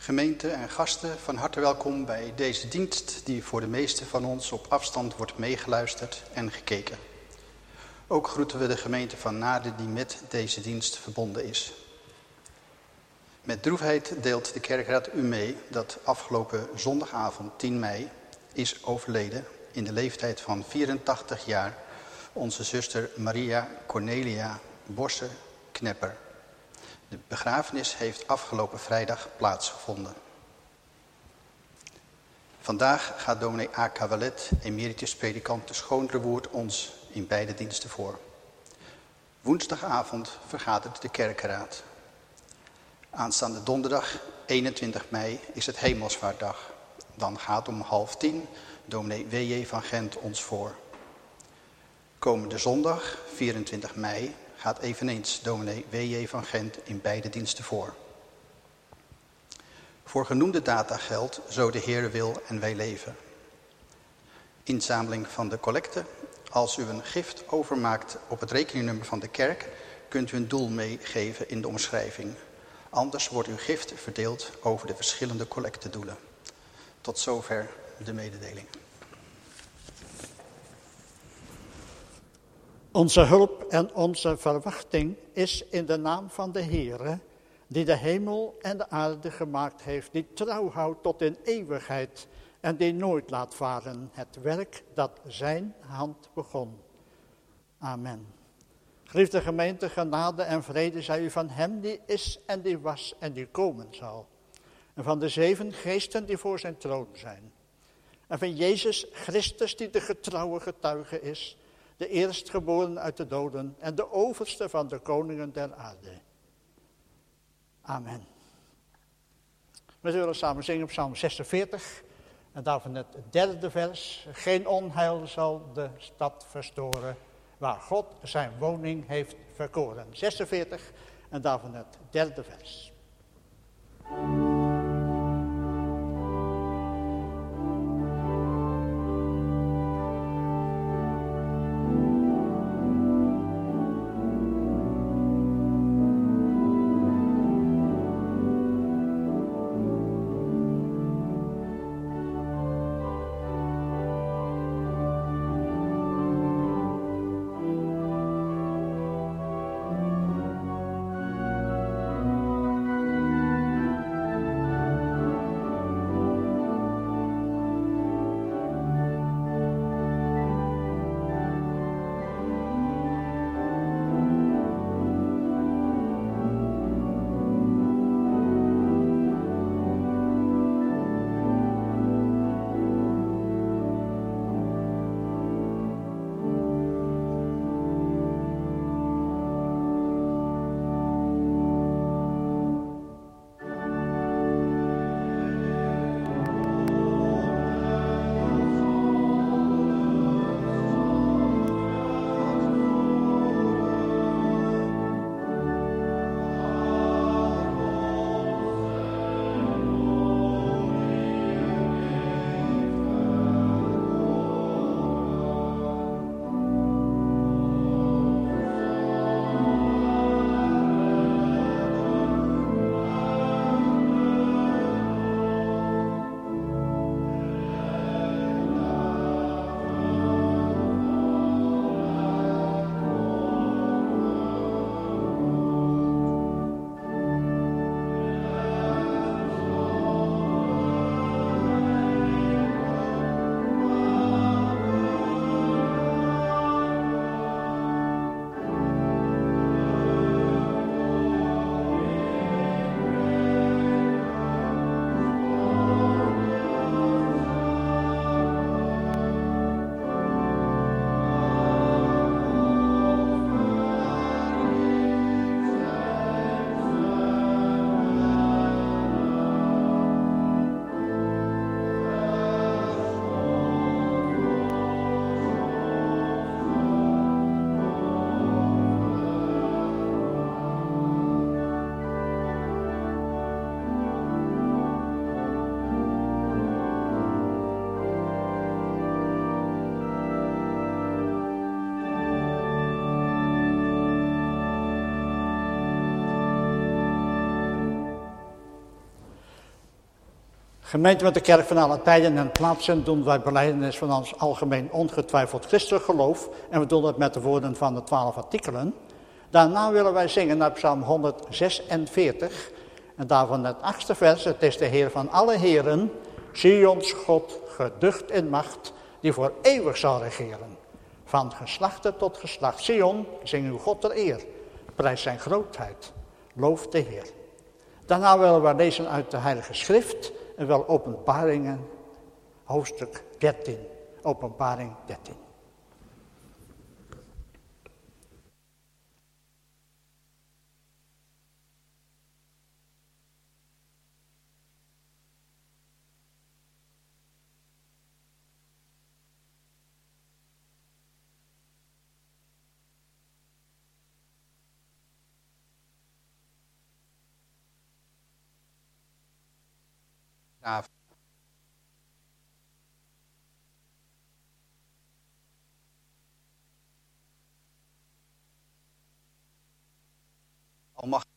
Gemeente en gasten, van harte welkom bij deze dienst die voor de meesten van ons op afstand wordt meegeluisterd en gekeken. Ook groeten we de gemeente van Naarden die met deze dienst verbonden is. Met droefheid deelt de kerkraad u mee dat afgelopen zondagavond 10 mei is overleden in de leeftijd van 84 jaar onze zuster Maria Cornelia Bosse-Knepper. De begrafenis heeft afgelopen vrijdag plaatsgevonden. Vandaag gaat dominee A. Cavalet, emeritus predikant de Schoonrewoerd, ons in beide diensten voor. Woensdagavond vergadert de kerkenraad. Aanstaande donderdag 21 mei is het Hemelsvaartdag. Dan gaat om 9:30 dominee W.J. van Gent ons voor. Komende zondag 24 mei gaat eveneens dominee W.J. van Gent in beide diensten voor. Voor genoemde data geldt, zo de Heer wil en wij leven. Inzameling van de collecte. Als u een gift overmaakt op het rekeningnummer van de kerk, kunt u een doel meegeven in de omschrijving. Anders wordt uw gift verdeeld over de verschillende collectedoelen. Tot zover de mededeling. Onze hulp en onze verwachting is in de naam van de Heere, die de hemel en de aarde gemaakt heeft, die trouw houdt tot in eeuwigheid en die nooit laat varen het werk dat zijn hand begon. Amen. Geliefde gemeente, genade en vrede zij u van hem die is en die was en die komen zal. En van de 7 geesten die voor zijn troon zijn. En van Jezus Christus die de getrouwe getuige is, de eerstgeboren uit de doden en de overste van de koningen der aarde. Amen. We zullen samen zingen op Psalm 46 en daarvan het 3e vers. Geen onheil zal de stad verstoren, waar God zijn woning heeft verkoren. 46 en daarvan het 3e vers. Gemeente met de kerk van alle tijden en plaatsen doen wij belijdenis van ons algemeen ongetwijfeld christelijk geloof. En we doen dat met de woorden van de 12 artikelen. Daarna willen wij zingen naar Psalm 146. En daarvan het 8e vers. Het is de Heer van alle heren, Sions God, geducht in macht, die voor eeuwig zal regeren. Van geslachte tot geslacht. Sion, zing uw God ter eer. Prijs zijn grootheid. Loof de Heer. Daarna willen we lezen uit de Heilige Schrift. En wel Openbaringen, hoofdstuk 13. Openbaring 13. Ja. Almachtig.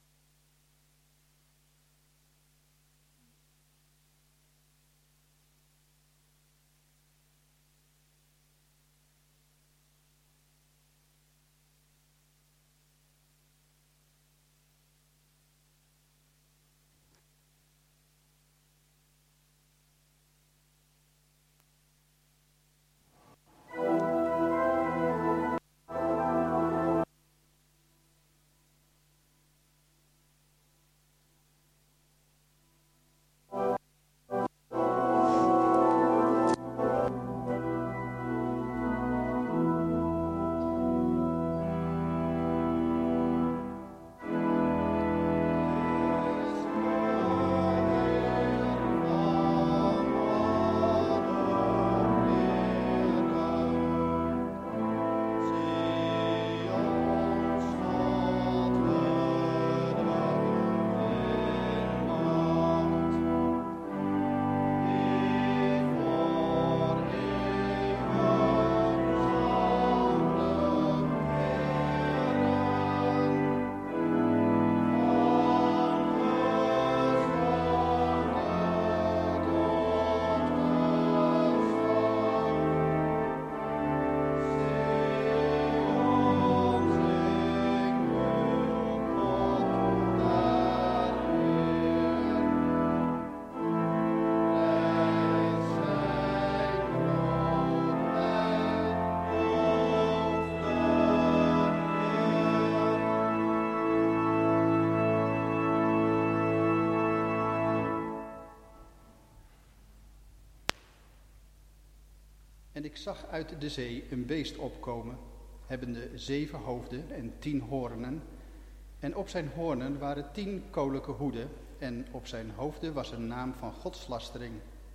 En ik zag uit de zee een beest opkomen, hebbende 7 hoofden en 10 hoornen. En op zijn hoornen waren 10 koninklijke hoeden, en op zijn hoofden was een naam van godslastering.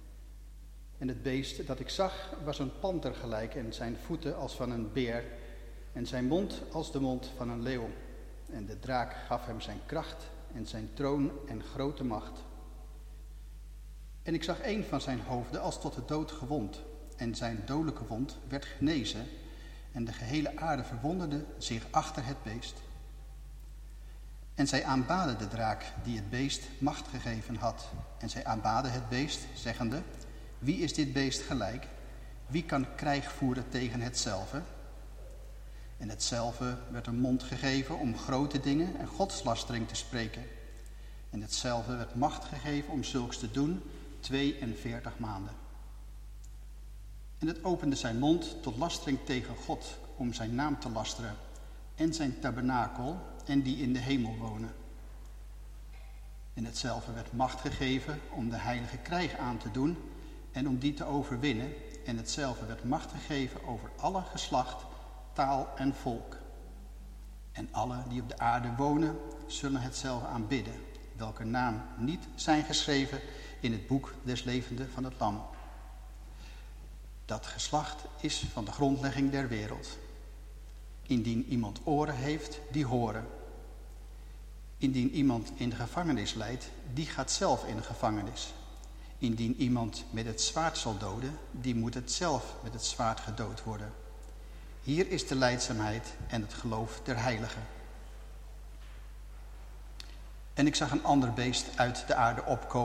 En het beest dat ik zag was een panter gelijk, en zijn voeten als van een beer, en zijn mond als de mond van een leeuw. En de draak gaf hem zijn kracht en zijn troon en grote macht. En ik zag een van zijn hoofden als tot de dood gewond. En zijn dodelijke wond werd genezen en de gehele aarde verwonderde zich achter het beest. En zij aanbaden de draak die het beest macht gegeven had. En zij aanbaden het beest, zeggende, wie is dit beest gelijk? Wie kan krijg voeren tegen hetzelfde? En hetzelfde werd een mond gegeven om grote dingen en godslastering te spreken. En hetzelfde werd macht gegeven om zulks te doen 42 maanden. En het opende zijn mond tot lastering tegen God, om zijn naam te lasteren, en zijn tabernakel, en die in de hemel wonen. En hetzelfde werd macht gegeven om de heilige krijg aan te doen, en om die te overwinnen. En hetzelfde werd macht gegeven over alle geslacht, taal en volk. En alle die op de aarde wonen, zullen hetzelfde aanbidden, welke naam niet zijn geschreven in het boek des levenden van het Lam. Dat geslacht is van de grondlegging der wereld. Indien iemand oren heeft, die horen. Indien iemand in de gevangenis lijdt, die gaat zelf in de gevangenis. Indien iemand met het zwaard zal doden, die moet het zelf met het zwaard gedood worden. Hier is de lijdzaamheid en het geloof der heiligen. En ik zag een ander beest uit de aarde opkomen,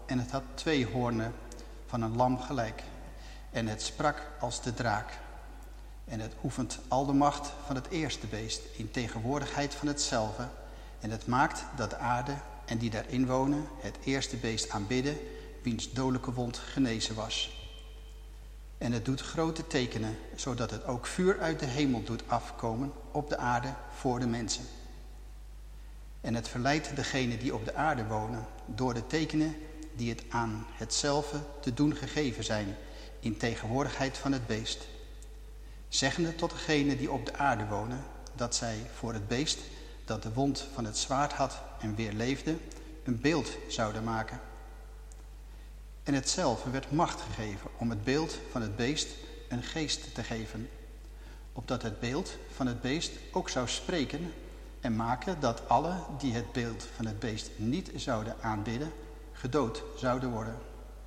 en het had 2 hoornen van een lam gelijk. En het sprak als de draak. En het oefent al de macht van het eerste beest in tegenwoordigheid van hetzelfde. En het maakt dat de aarde en die daarin wonen het eerste beest aanbidden, wiens dodelijke wond genezen was. En het doet grote tekenen, zodat het ook vuur uit de hemel doet afkomen op de aarde voor de mensen. En het verleidt degenen die op de aarde wonen door de tekenen die het aan hetzelfde te doen gegeven zijn in tegenwoordigheid van het beest. Zeggende tot degenen die op de aarde wonen dat zij voor het beest dat de wond van het zwaard had en weer leefde, een beeld zouden maken. En hetzelfde werd macht gegeven om het beeld van het beest een geest te geven, opdat het beeld van het beest ook zou spreken en maken dat alle die het beeld van het beest niet zouden aanbidden, gedood zouden worden.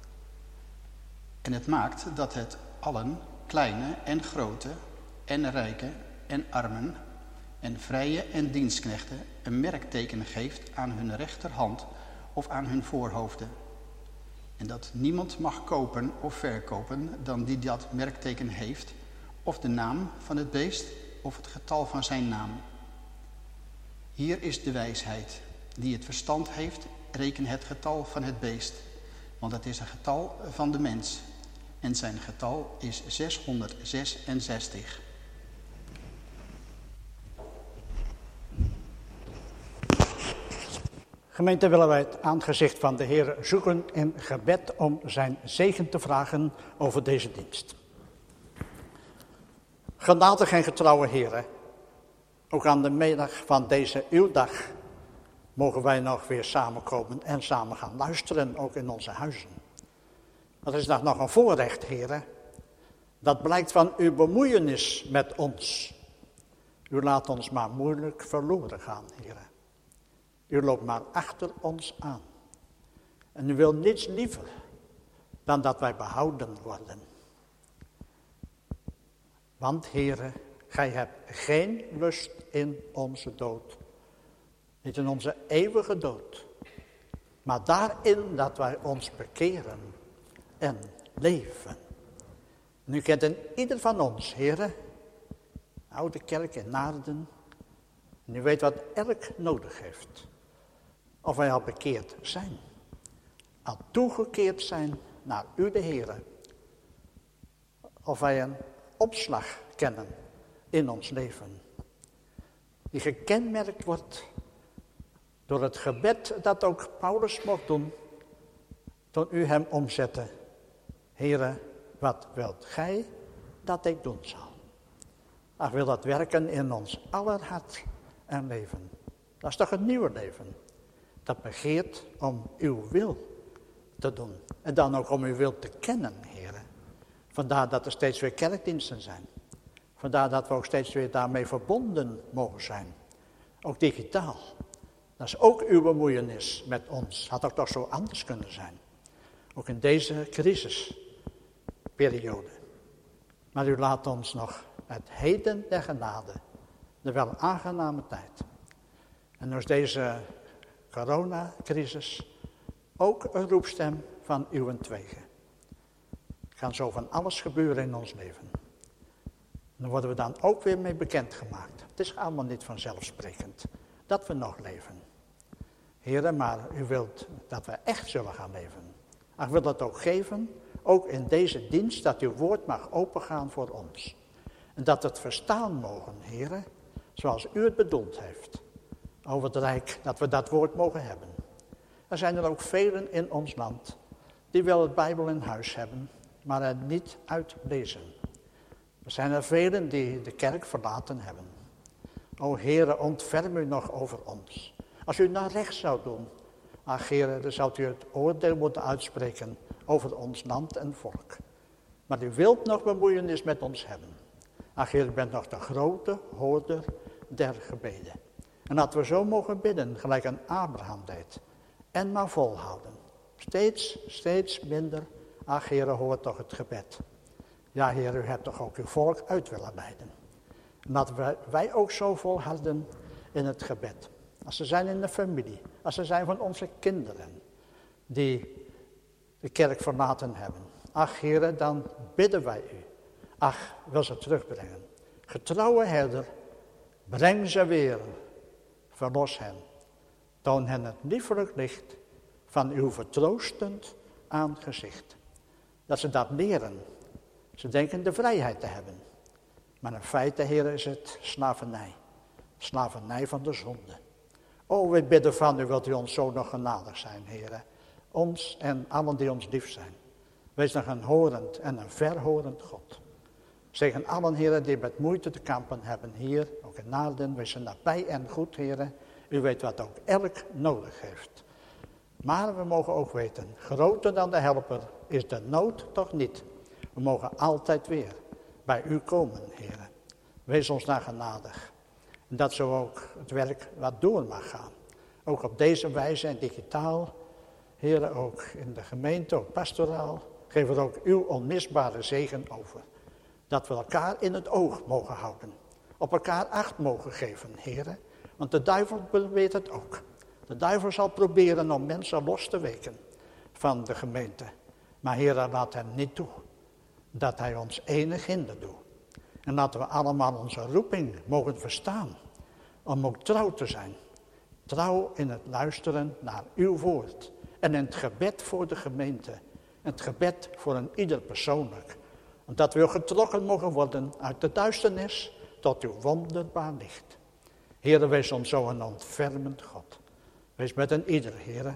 En het maakt dat het allen, kleine en grote, en rijken en armen, en vrije en dienstknechten, een merkteken geeft aan hun rechterhand of aan hun voorhoofden. En dat niemand mag kopen of verkopen dan die dat merkteken heeft, of de naam van het beest of het getal van zijn naam. Hier is de wijsheid. Die het verstand heeft, reken het getal van het beest, want het is een getal van de mens. En zijn getal is 666. Gemeente, willen wij het aangezicht van de Heer zoeken in gebed om zijn zegen te vragen over deze dienst. Genadig en getrouwe Heer, ook aan de middag van deze uw dag mogen wij nog weer samenkomen en samen gaan luisteren, ook in onze huizen. Dat is nog een voorrecht, Heer. Dat blijkt van uw bemoeienis met ons. U laat ons maar moeilijk verloren gaan, Heer. U loopt maar achter ons aan. En u wil niets liever dan dat wij behouden worden. Want, Heere, gij hebt geen lust in onze dood. Niet in onze eeuwige dood. Maar daarin dat wij ons bekeren en leven. En u kent in ieder van ons, Heere, oude kerk in Naarden. En u weet wat elk nodig heeft. Of wij al bekeerd zijn. Al toegekeerd zijn naar u de Heere. Of wij een opslag kennen in ons leven. Die gekenmerkt wordt door het gebed dat ook Paulus mocht doen. Toen u hem omzette. Heere, wat wilt gij dat ik doen zal? Ach, wil dat werken in ons aller hart en leven. Dat is toch het nieuwe leven. Dat begeert om uw wil te doen. En dan ook om uw wil te kennen, Heere. Vandaar dat er steeds weer kerkdiensten zijn. Vandaar dat we ook steeds weer daarmee verbonden mogen zijn. Ook digitaal. Dat is ook uw bemoeienis met ons. Had ook toch zo anders kunnen zijn. Ook in deze crisisperiode. Maar u laat ons nog het heden der genade. De wel aangename tijd. En dus deze coronacrisis ook een roepstem van uwentwege. Er kan zo van alles gebeuren in ons leven. Daar worden we dan ook weer mee bekendgemaakt. Het is allemaal niet vanzelfsprekend dat we nog leven. Heren, maar u wilt dat we echt zullen gaan leven. Maar wil dat ook geven, ook in deze dienst, dat uw woord mag opengaan voor ons. En dat we het verstaan mogen, heren, zoals u het bedoeld heeft. Over het rijk, dat we dat woord mogen hebben. Er zijn er ook velen in ons land die wel het Bijbel in huis hebben, maar er niet uitlezen. Er zijn er velen die de kerk verlaten hebben. O Heere, ontferm u nog over ons. Als u naar rechts zou doen, ach Heere, dan zou u het oordeel moeten uitspreken over ons land en volk. Maar u wilt nog bemoeienis met ons hebben. Ach Heer, u bent nog de grote hoorder der gebeden. En dat we zo mogen bidden, gelijk een Abraham deed. En maar volhouden. Steeds minder. Ach Heer, hoort toch het gebed. Ja Heer, u hebt toch ook uw volk uit willen leiden. En dat wij ook zo volhouden in het gebed. Als ze zijn in de familie. Als ze zijn van onze kinderen. Die de kerk verlaten hebben. Ach, Heere, dan bidden wij u. Ach, wil ze terugbrengen. Getrouwe herder, breng ze weer. Verlos hen. Toon hen het liefelijk licht van uw vertroostend aangezicht. Dat ze dat leren. Ze denken de vrijheid te hebben. Maar in feite, Heer, is het slavernij. Slavernij van de zonde. O, we bidden van u, wilt u ons zo nog genadig zijn, Heer. Ons en allen die ons lief zijn. Wees nog een horend en een verhorend God. Zegen allen, Heer, die met moeite te kampen hebben hier, ook in Naarden. Wees er nabij en goed, Heer. U weet wat ook elk nodig heeft. Maar we mogen ook weten, groter dan de helper is de nood toch niet. We mogen altijd weer bij u komen, Heer. Wees ons daar genadig. En dat zo ook het werk wat door mag gaan. Ook op deze wijze en digitaal. Heer, ook in de gemeente, ook pastoraal. Geef er ook uw onmisbare zegen over. Dat we elkaar in het oog mogen houden. Op elkaar acht mogen geven, Heer. Want de duivel weet het ook. De duivel zal proberen om mensen los te weken van de gemeente. Maar Heer, laat hem niet toe. Dat hij ons enig hinder doet. En laten we allemaal onze roeping mogen verstaan. Om ook trouw te zijn. Trouw in het luisteren naar uw woord. En in het gebed voor de gemeente. En het gebed voor een ieder persoonlijk. Omdat we getrokken mogen worden uit de duisternis tot uw wonderbaar licht. Heere, wees ons zo een ontfermend God. Wees met een ieder, Heere.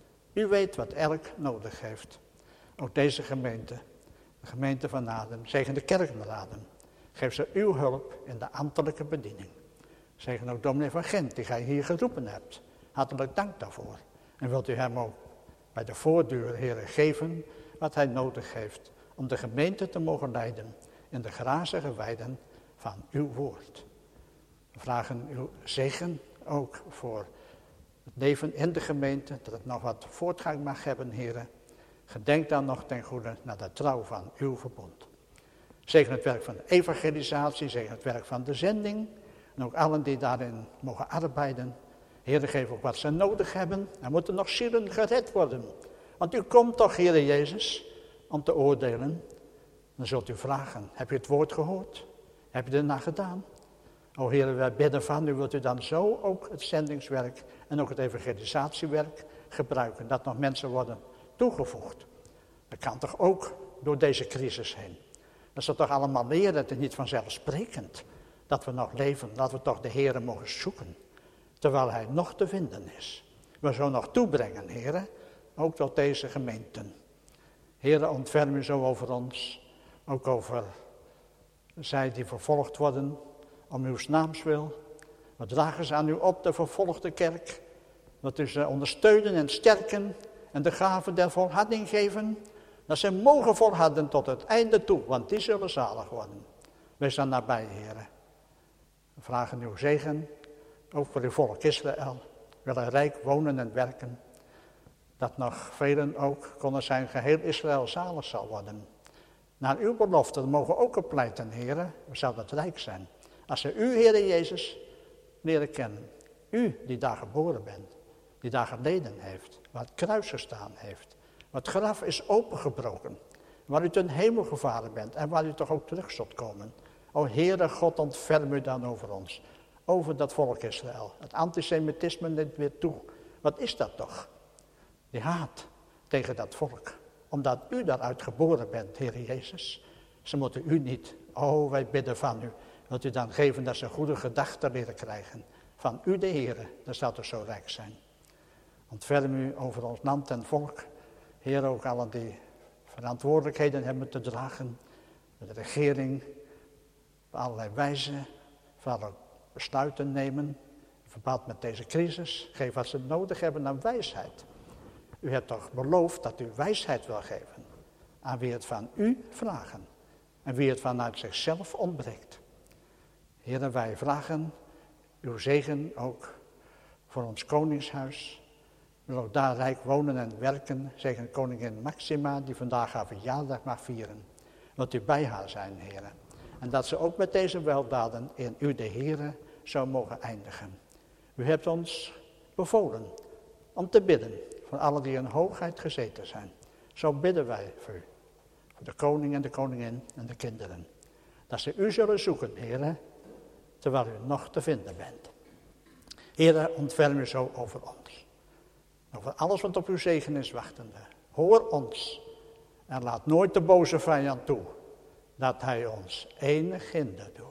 U weet wat elk nodig heeft. Ook deze gemeente, de gemeente van Naarden, zegen de kerkenraden. Geef ze uw hulp in de ambtelijke bediening. Zegen ook dominee van Gent, die gij hier geroepen hebt. Hartelijk dank daarvoor. En wilt u hem ook bij de voordeur, Heere, geven wat hij nodig heeft om de gemeente te mogen leiden in de grazige weiden van uw woord. We vragen uw zegen ook voor het leven in de gemeente, dat het nog wat voortgang mag hebben, Heere. Gedenk dan nog ten goede naar de trouw van uw verbond. Zegen het werk van de evangelisatie, zegen het werk van de zending. En ook allen die daarin mogen arbeiden. Heere, geef ook wat ze nodig hebben. Er moeten nog zielen gered worden. Want u komt toch, Heere Jezus, om te oordelen. Dan zult u vragen, heb je het woord gehoord? Heb je ernaar gedaan? O Heere, wij bidden van u, wilt u dan zo ook het zendingswerk en ook het evangelisatiewerk gebruiken. Dat nog mensen worden toegevoegd. Dat kan toch ook door deze crisis heen. Dat ze toch allemaal leren, het is niet vanzelfsprekend dat we nog leven, dat we toch de Heere mogen zoeken. Terwijl hij nog te vinden is. We zullen nog toebrengen, Heere, ook tot deze gemeenten. Heere, ontferm u zo over ons, ook over zij die vervolgd worden om uw naams wil. We dragen ze aan u op, de vervolgde kerk. Dat u ze ondersteunen en sterken en de gave der volharding geven. Dat ze mogen volharden tot het einde toe, want die zullen zalig worden. Wees dan nabij, Heere. We vragen uw zegen, ook voor uw volk Israël. Willen rijk wonen en werken. Dat nog velen ook konden zijn geheel Israël zalig zal worden. Naar uw belofte mogen we ook op pleiten, Heere. We zouden het rijk zijn. Als ze u, Heere Jezus, leren kennen. U die daar geboren bent. Die daar geleden heeft. Waar het kruis gestaan heeft. Waar het graf is opengebroken. Waar u ten hemel gevaren bent. En waar u toch ook terug zult komen. O Heere God, ontferm u dan over ons. Over dat volk Israël. Het antisemitisme neemt weer toe. Wat is dat toch? Die haat tegen dat volk. Omdat u daaruit geboren bent, Heere Jezus. Ze moeten u niet. O, wij bidden van u. Wilt u dan geven dat ze goede gedachten leren krijgen. Van u de Heere, dan zal het zo rijk zijn. Ontferm u over ons land en volk. Heer, ook allen die verantwoordelijkheden hebben te dragen. De regering op allerlei wijzen. Vooral ook besluiten nemen. In verband met deze crisis. Geef wat ze nodig hebben aan wijsheid. U hebt toch beloofd dat u wijsheid wil geven. Aan wie het van u vragen. En wie het vanuit zichzelf ontbreekt. Heer, wij vragen uw zegen ook voor ons koningshuis. We willen ook daar rijk wonen en werken. Zegen koningin Maxima, die vandaag haar verjaardag mag vieren. Wilt u bij haar zijn, Heer. En dat ze ook met deze weldaden in u, de Heer, zou mogen eindigen. U hebt ons bevolen om te bidden voor allen die in hoogheid gezeten zijn. Zo bidden wij voor u. Voor de koning en de koningin en de kinderen. Dat ze u zullen zoeken, Heere, terwijl u nog te vinden bent. Heere, ontferm u zo over ons. Over alles wat op uw zegen is wachtende. Hoor ons en laat nooit de boze vijand toe dat hij ons enig hinder doet.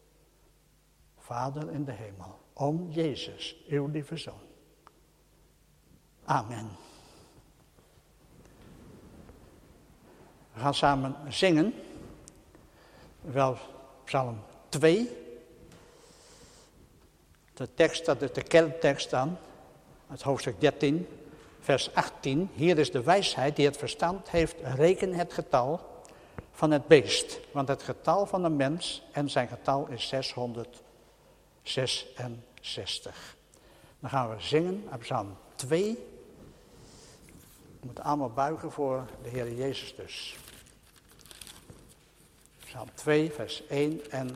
Vader in de hemel, om Jezus, uw lieve Zoon. Amen. We gaan samen zingen. Wel, Psalm 2. De tekst, dat is de kerntekst dan. Het hoofdstuk 13, vers 18. Hier is de wijsheid die het verstand heeft. Reken het getal van het beest. Want het getal van een mens en zijn getal is 666. Dan gaan we zingen op Psalm 2. We moeten allemaal buigen voor de Heer Jezus dus. Psalm 2, vers 1 en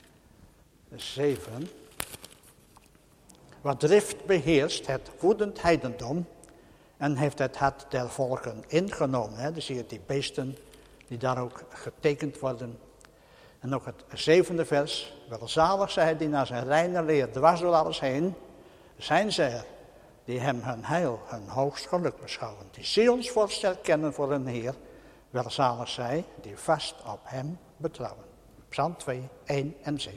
7. Wat drift beheerst het woedend heidendom en heeft het hart der volken ingenomen. Hè? Dus zie je die beesten die daar ook getekend worden. En ook het 7e vers. Welzalig zij die naar zijn reine leer dwars door alles heen. Zijn zij er die hem hun heil, hun hoogst geluk beschouwen. Die zielsvorst erkennen voor hun Heer. Welzalig zij die vast op hem betrouwen. Psalm 2, 1 en 7.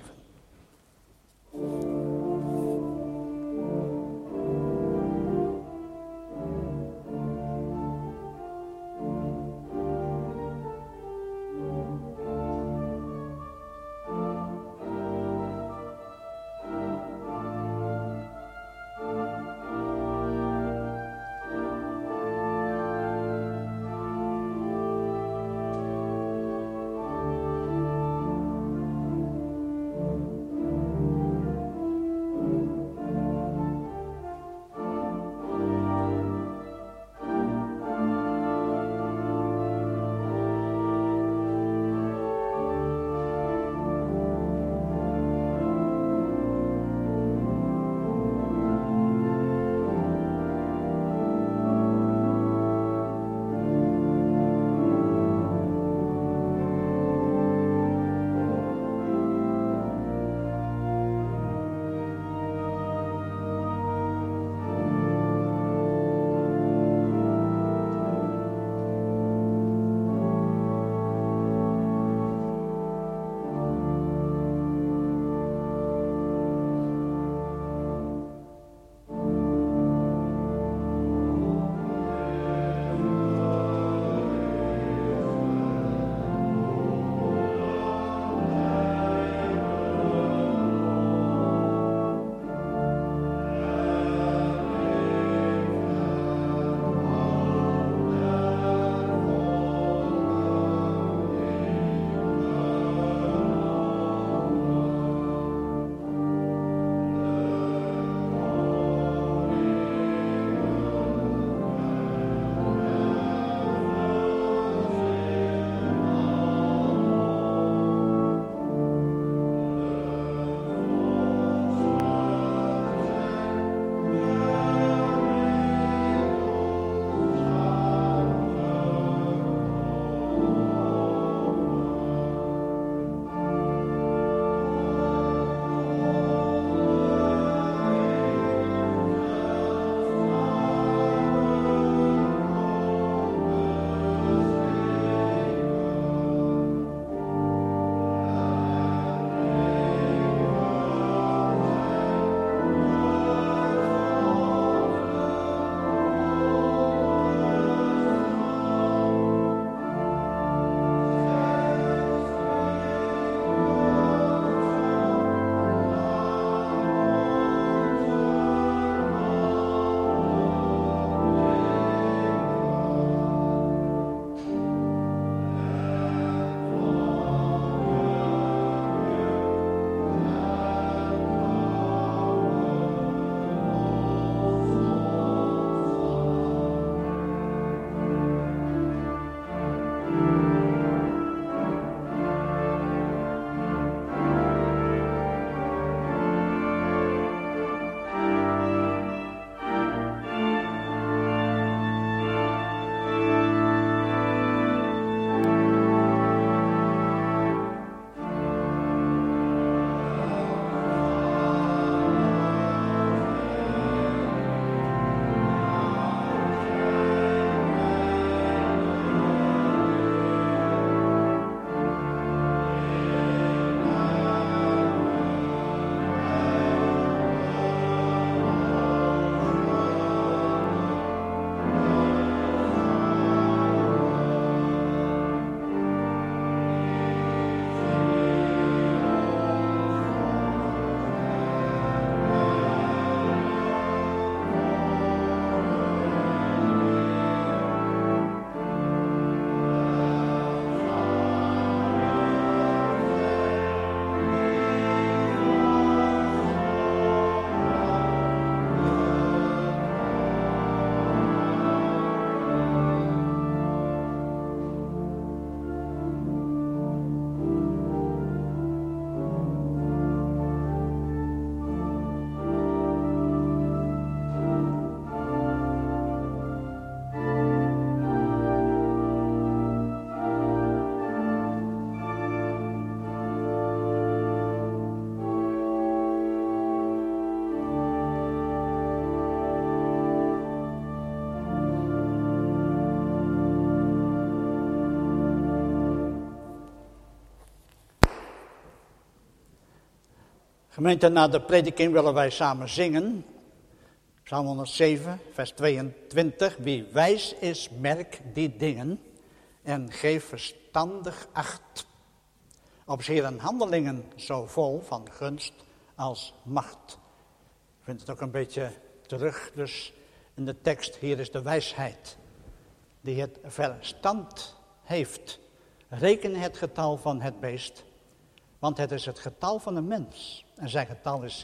Gemeente, na de prediking willen wij samen zingen. Psalm 107, vers 22. Wie wijs is, merk die dingen en geef verstandig acht. Op z'n handelingen zo vol van gunst als macht. Ik vind het ook een beetje terug, dus in de tekst, hier is de wijsheid. Die het verstand heeft. Reken het getal van het beest, want het is het getal van een mens. En zijn getal is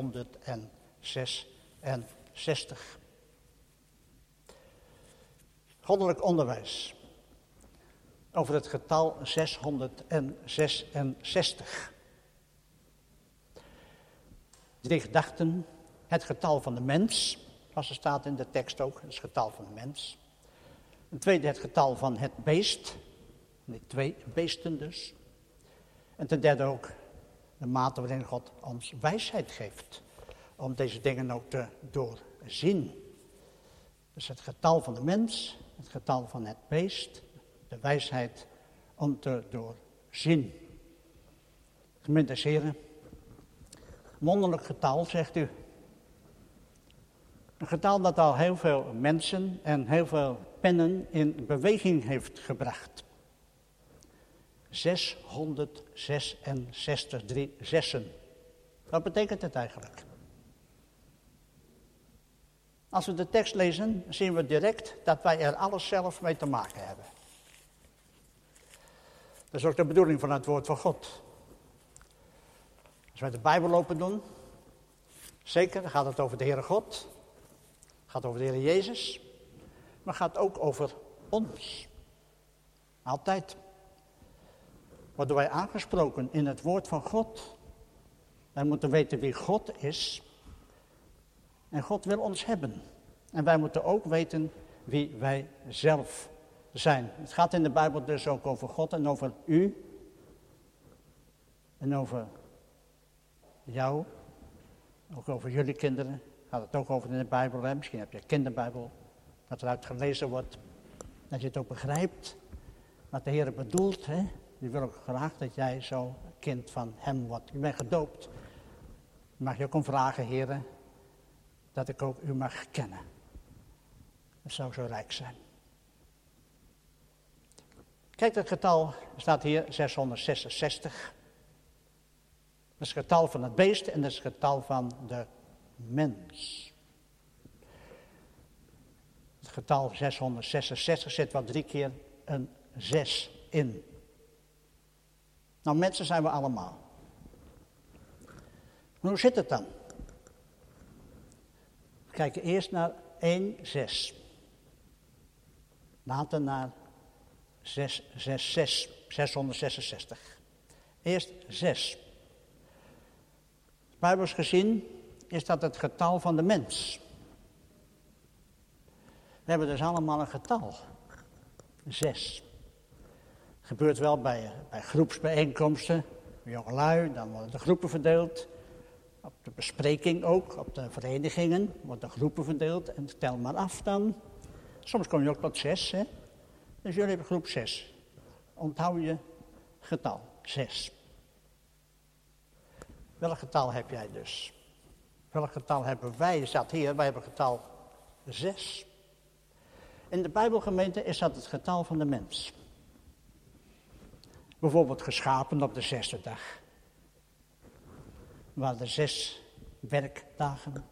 666. Goddelijk onderwijs over het getal 666. 3 gedachten. Het getal van de mens, zoals er staat in de tekst ook, het getal van de mens. Een tweede, het getal van het beest. 2 beesten dus. En ten derde ook de mate waarin God ons wijsheid geeft. Om deze dingen ook te doorzien. Dus het getal van de mens, het getal van het beest, de wijsheid om te doorzien. Gemeente des Heren, wonderlijk getal, zegt u. Een getal dat al heel veel mensen en heel veel pennen in beweging heeft gebracht. 666, 3 zessen. Wat betekent het eigenlijk? Als we de tekst lezen, zien we direct dat wij er alles zelf mee te maken hebben. Dat is ook de bedoeling van het woord van God. Als wij de Bijbel open doen, zeker, dan gaat het over de Heere God. Het gaat over de Heere Jezus. Maar het gaat ook over ons. Altijd. Worden wij aangesproken in het woord van God. Wij moeten weten wie God is. En God wil ons hebben. En wij moeten ook weten wie wij zelf zijn. Het gaat in de Bijbel dus ook over God en over u. En over jou. Ook over jullie kinderen. Gaat het ook over in de Bijbel. Hè? Misschien heb je een kinderbijbel. Dat eruit gelezen wordt. Dat je het ook begrijpt. Wat de Heer bedoelt. Hè? Die wil ook graag dat jij zo kind van hem wordt. Je bent gedoopt. Mag je ook om vragen, heren, dat ik ook u mag kennen. Dat zou zo rijk zijn. Kijk, het getal staat hier 666. Dat is het getal van het beest en dat is het getal van de mens. Het getal 666 zit wel 3 keer een 6 in. Nou, mensen zijn we allemaal. Maar hoe zit het dan? We kijken eerst naar 1, 6. Later naar 666. Eerst 6. Bijbels gezien is dat het getal van de mens. We hebben dus allemaal een getal. 6. Het gebeurt wel bij groepsbijeenkomsten. Jongelui, dan worden de groepen verdeeld. Op de bespreking ook, op de verenigingen worden groepen verdeeld. En tel maar af dan. Soms kom je ook tot 6, hè. Dus jullie hebben groep 6. Onthoud je getal, 6. Welk getal heb jij dus? Welk getal hebben wij? Staat hier, wij hebben getal 6. In de Bijbelgemeente is dat het getal van de mens. Bijvoorbeeld geschapen op de 6e dag. Er waren 6 werkdagen.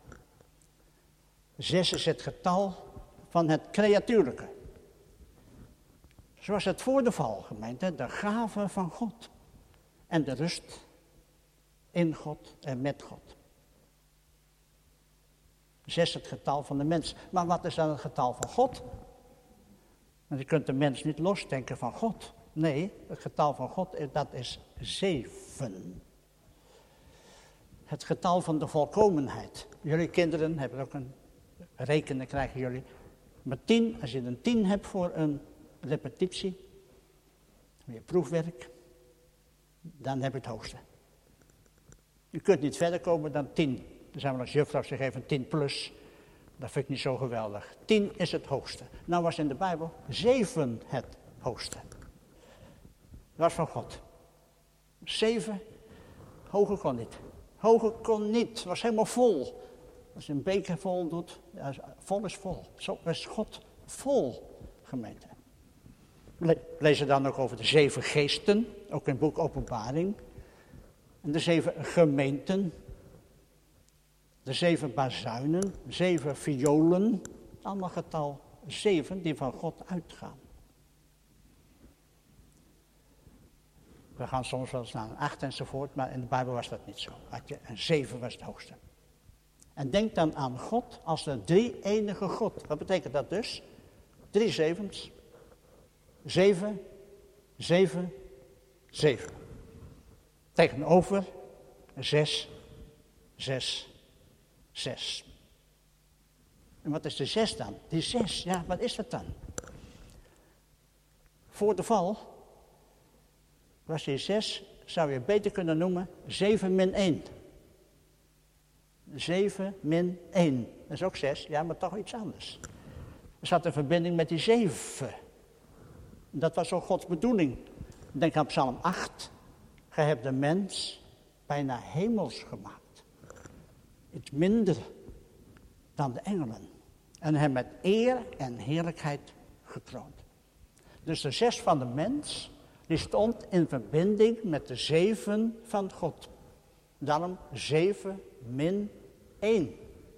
6 is het getal van het creatuurlijke. Zoals het voor de val, gemeente, de gave van God. En de rust in God en met God. 6 het getal van de mens. Maar wat is dan het getal van God? Want je kunt de mens niet losdenken van God. Nee, het getal van God, dat is 7. Het getal van de volkomenheid. Jullie kinderen hebben ook een rekenen, krijgen jullie. Maar 10, als je een 10 hebt voor een repetitie, voor je proefwerk, dan heb je het hoogste. Je kunt niet verder komen dan 10. Dan zijn we als juffrouw, ze geven 10 plus. Dat vind ik niet zo geweldig. 10 is het hoogste. Nou was in de Bijbel 7 het hoogste. Dat was van God. 7, hoger kon niet. Hoger kon niet, het was helemaal vol. Als je een beker vol doet, ja, vol is vol. Zo is God vol, gemeente. We lezen dan ook over de 7 geesten, ook in het boek Openbaring. En de 7 gemeenten. De 7 bazuinen, 7 violen. Allemaal getal 7 die van God uitgaan. We gaan soms wel eens naar een 8 enzovoort, maar in de Bijbel was dat niet zo. En 7 was het hoogste. En denk dan aan God als de 3 enige God. Wat betekent dat dus? 3 zevens. 7, 7, 7. Tegenover 6, 6, 6. En wat is de 6 dan? Die 6, ja, wat is dat dan? Voor de val was die 6, zou je beter kunnen noemen, 7 min 1. 7 min 1. Dat is ook 6, ja, maar toch iets anders. Er zat een verbinding met die 7. Dat was ook Gods bedoeling. Denk aan Psalm 8. Gij hebt de mens bijna hemels gemaakt. Iets minder dan de engelen. En hem met eer en heerlijkheid gekroond. Dus de 6 van de mens, die stond in verbinding met de 7 van God. Daarom 7 min 1.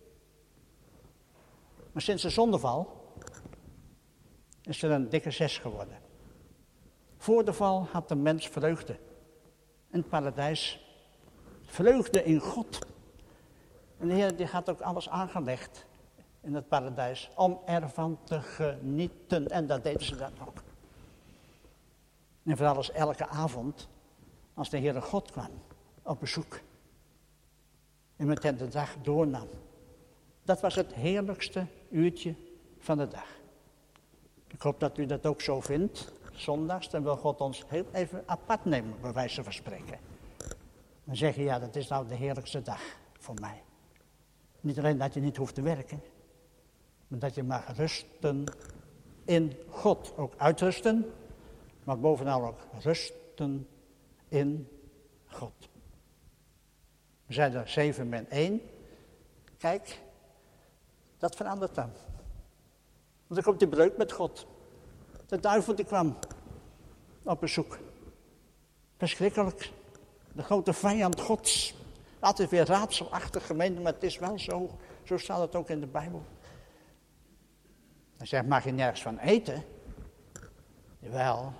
Maar sinds de zondeval is er een dikke 6 geworden. Voor de val had de mens vreugde. In het paradijs. Vreugde in God. En de Heer die had ook alles aangelegd in het paradijs om ervan te genieten. En dat deden ze dan ook. En vooral als elke avond, als de Heere God kwam op bezoek. En met hen de dag doornam. Dat was het heerlijkste uurtje van de dag. Ik hoop dat u dat ook zo vindt. Zondags, dan wil God ons heel even apart nemen, bij wijze van spreken. Dan zeg je, ja, dat is nou de heerlijkste dag voor mij. Niet alleen dat je niet hoeft te werken, maar dat je mag rusten in God. Ook uitrusten, maar bovenal ook rusten in God. We zijn er 7 min 1. Kijk, dat verandert dan. Want dan komt die breuk met God. De duivel die kwam op bezoek. Verschrikkelijk. De grote vijand Gods. Altijd weer raadselachtig gemeente, maar het is wel zo. Zo staat het ook in de Bijbel. Hij zegt, mag je nergens van eten? Jawel.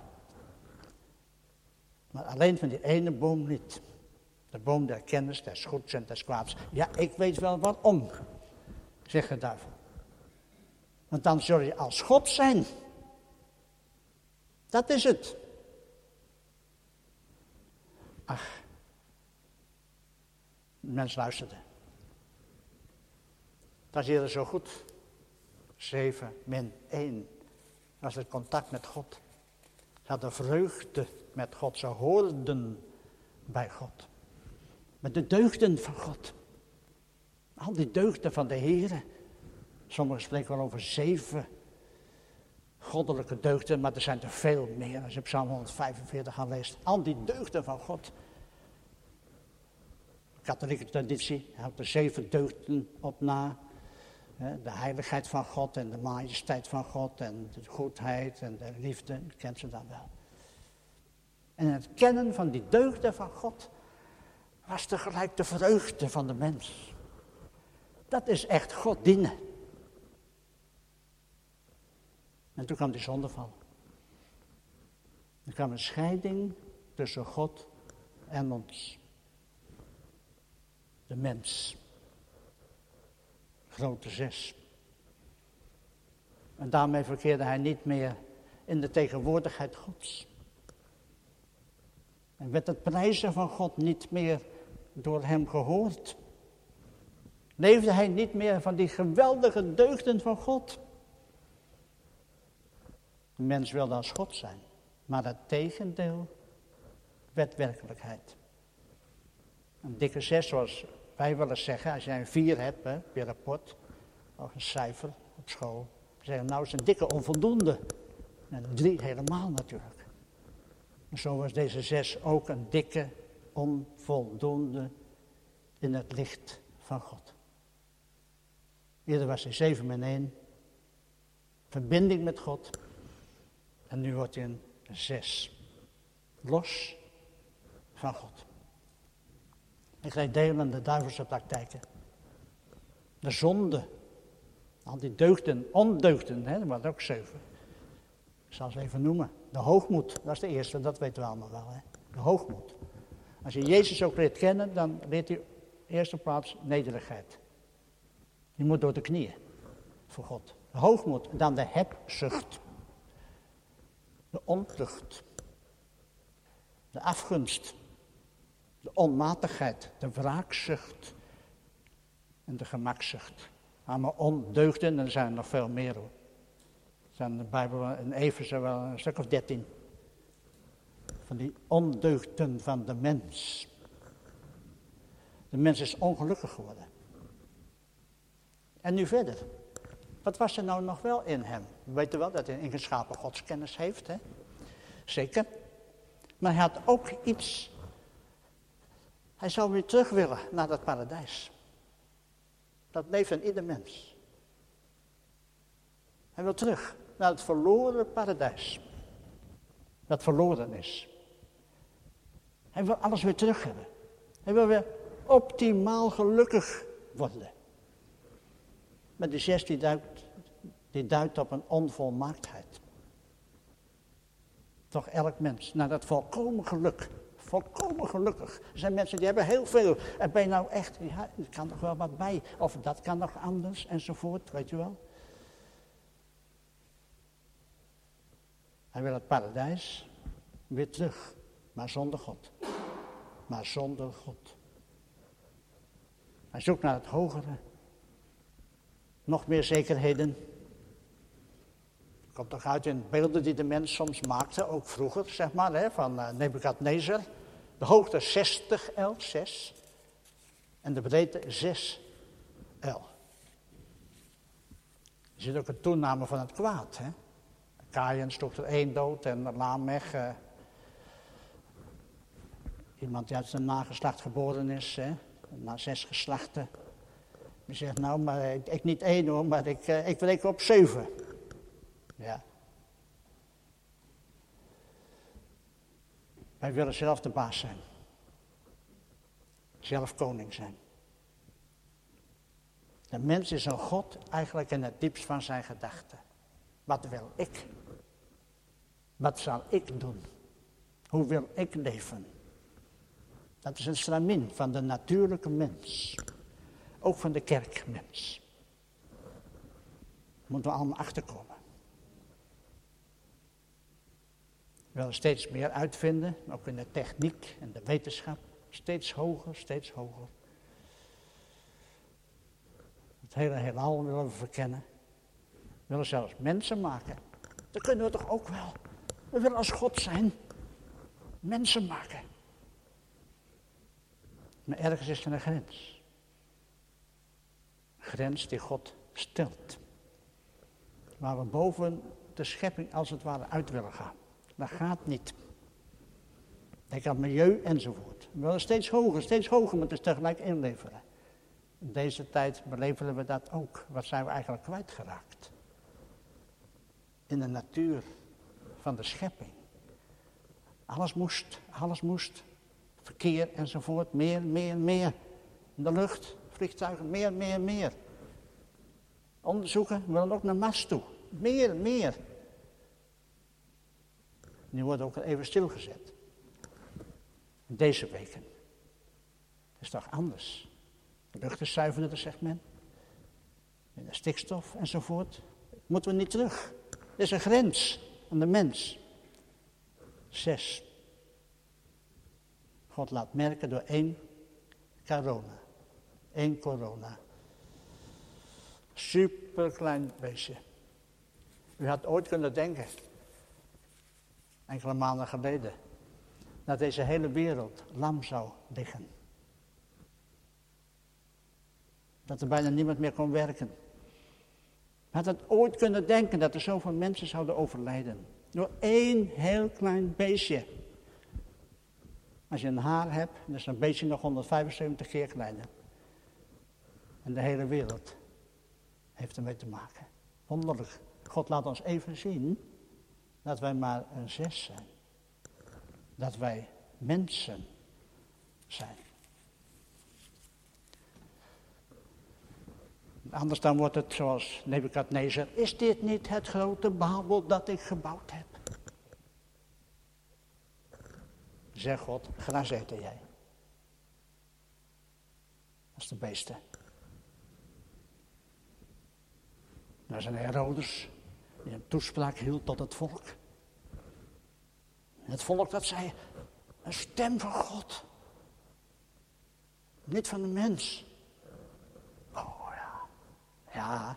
Maar alleen van die ene boom niet. De boom der kennis, des goeds en des kwaads. Ja, ik weet wel waarom, zegt de duivel. Want dan zul je als God zijn. Dat is het. Ach. De mens luisterde. Dat is hier zo goed. 7 min 1. Dat was het contact met God. Ze hadden vreugde met God. Ze hoorden bij God. Met de deugden van God. Al die deugden van de Heere. Sommigen spreken wel over 7 goddelijke deugden, maar er zijn er veel meer. Als je Psalm 145 gaan leest. Al die deugden van God. De katholieke traditie houdt er 7 deugden op na. De heiligheid van God en de majesteit van God en de goedheid en de liefde. U kent ze dan wel. En het kennen van die deugden van God was tegelijk de vreugde van de mens. Dat is echt God dienen. En toen kwam die zondeval. Er kwam een scheiding tussen God en ons. De mens. Grote 6. En daarmee verkeerde hij niet meer in de tegenwoordigheid Gods. En werd het prijzen van God niet meer door hem gehoord. Leefde hij niet meer van die geweldige deugden van God. De mens wilde als God zijn. Maar het tegendeel werd werkelijkheid. Een dikke 6, zoals wij willen zeggen. Als jij een 4 hebt, hè, weer rapport. Of een cijfer op school. We zeggen, nou is een dikke onvoldoende. En 3 helemaal natuurlijk. En zo was deze 6 ook een dikke onvoldoende in het licht van God. Eerder was hij 7 in 1. Verbinding met God. En nu wordt hij een 6. Los van God. Ik krijg deel aan de duivelse praktijken. De zonde. Al die deugden, ondeugden, dat wordt ook 7. Ik zal ze even noemen. De hoogmoed, dat is de eerste, dat weten we allemaal wel. Hè? De hoogmoed. Als je Jezus ook leert kennen, dan leert hij in eerste plaats nederigheid. Je moet door de knieën voor God. De hoogmoed, en dan de hebzucht. De ontucht. De afgunst. De onmatigheid. De wraakzucht. En de gemakzucht. Allemaal ondeugden, en er zijn er nog veel meer hoor. Er zijn in de Bijbel in Efeze wel een stuk of 13. Van die ondeugden van de mens. De mens is ongelukkig geworden. En nu verder. Wat was er nou nog wel in hem? We weten wel dat hij een ingeschapen godskennis heeft. Hè? Zeker. Maar hij had ook iets. Hij zou weer terug willen naar dat paradijs. Dat leeft in ieder mens. Hij wil terug naar het verloren paradijs. Dat verloren is. Hij wil alles weer terug hebben. Hij wil weer optimaal gelukkig worden. Maar de 6 die duidt op een onvolmaaktheid. Toch elk mens naar dat volkomen geluk. Volkomen gelukkig. Er zijn mensen die hebben heel veel. En ben je nou echt, ja, er kan nog wel wat bij. Of dat kan nog anders enzovoort, weet je wel. Hij wil het paradijs weer terug. Maar zonder God. Maar zonder God. Hij zoekt naar het hogere. Nog meer zekerheden. Komt toch uit in beelden die de mens soms maakte, ook vroeger, zeg maar, hè, van Nebukadnezar. De hoogte 60 el, 6. En de breedte 6 el. Je ziet ook een toename van het kwaad, hè. Kaïn sloeg er 1 dood en Lamech, iemand die uit zijn nageslacht geboren is, hè, na 6 geslachten. Die zegt, nou, maar ik niet 1 hoor, maar ik reken op 7. Ja. Wij willen zelf de baas zijn. Zelf koning zijn. De mens is een God eigenlijk in het diepst van zijn gedachten. Wat wil ik? Wat zal ik doen? Hoe wil ik leven? Dat is een stramien van de natuurlijke mens. Ook van de kerkmens. Moeten we allemaal achterkomen. We willen steeds meer uitvinden, ook in de techniek en de wetenschap. Steeds hoger, steeds hoger. Het hele heelal willen we verkennen. We willen zelfs mensen maken. Dat kunnen we toch ook wel. We willen als God zijn. Mensen maken. Maar ergens is er een grens. Een grens die God stelt. Waar we boven de schepping als het ware uit willen gaan. Dat gaat niet. Denk aan milieu enzovoort. We willen steeds hoger, maar dus tegelijk inleveren. In deze tijd beleven we dat ook. Wat zijn we eigenlijk kwijtgeraakt? In de natuur van de schepping. Alles moest. Verkeer enzovoort, meer. In de lucht, vliegtuigen, meer. Onderzoeken, we willen ook naar Mars toe. Meer. Nu wordt ook even stilgezet. Deze weken. Dat is toch anders. De lucht is zuiverder, zegt men. En de stikstof enzovoort. Moeten we niet terug. Er is een grens aan de mens. 6. God laat merken door 1 corona. 1 corona. Superklein beestje. U had ooit kunnen denken, enkele maanden geleden, dat deze hele wereld lam zou liggen. Dat er bijna niemand meer kon werken. Had het ooit kunnen denken dat er zoveel mensen zouden overlijden. Door 1 heel klein beestje. Als je een haar hebt, dan is een beetje nog 175 keer kleiner. En de hele wereld heeft ermee te maken. Wonderlijk. God laat ons even zien dat wij maar een 6 zijn. Dat wij mensen zijn. Anders dan wordt het zoals Nebukadnezar. Is dit niet het grote Babel dat ik gebouwd heb? Zeg God, gras eten jij. Dat is de beeste. Dat is een Herodes die een toespraak hield tot het volk. Het volk dat zei, een stem van God. Niet van de mens. Oh ja. Ja.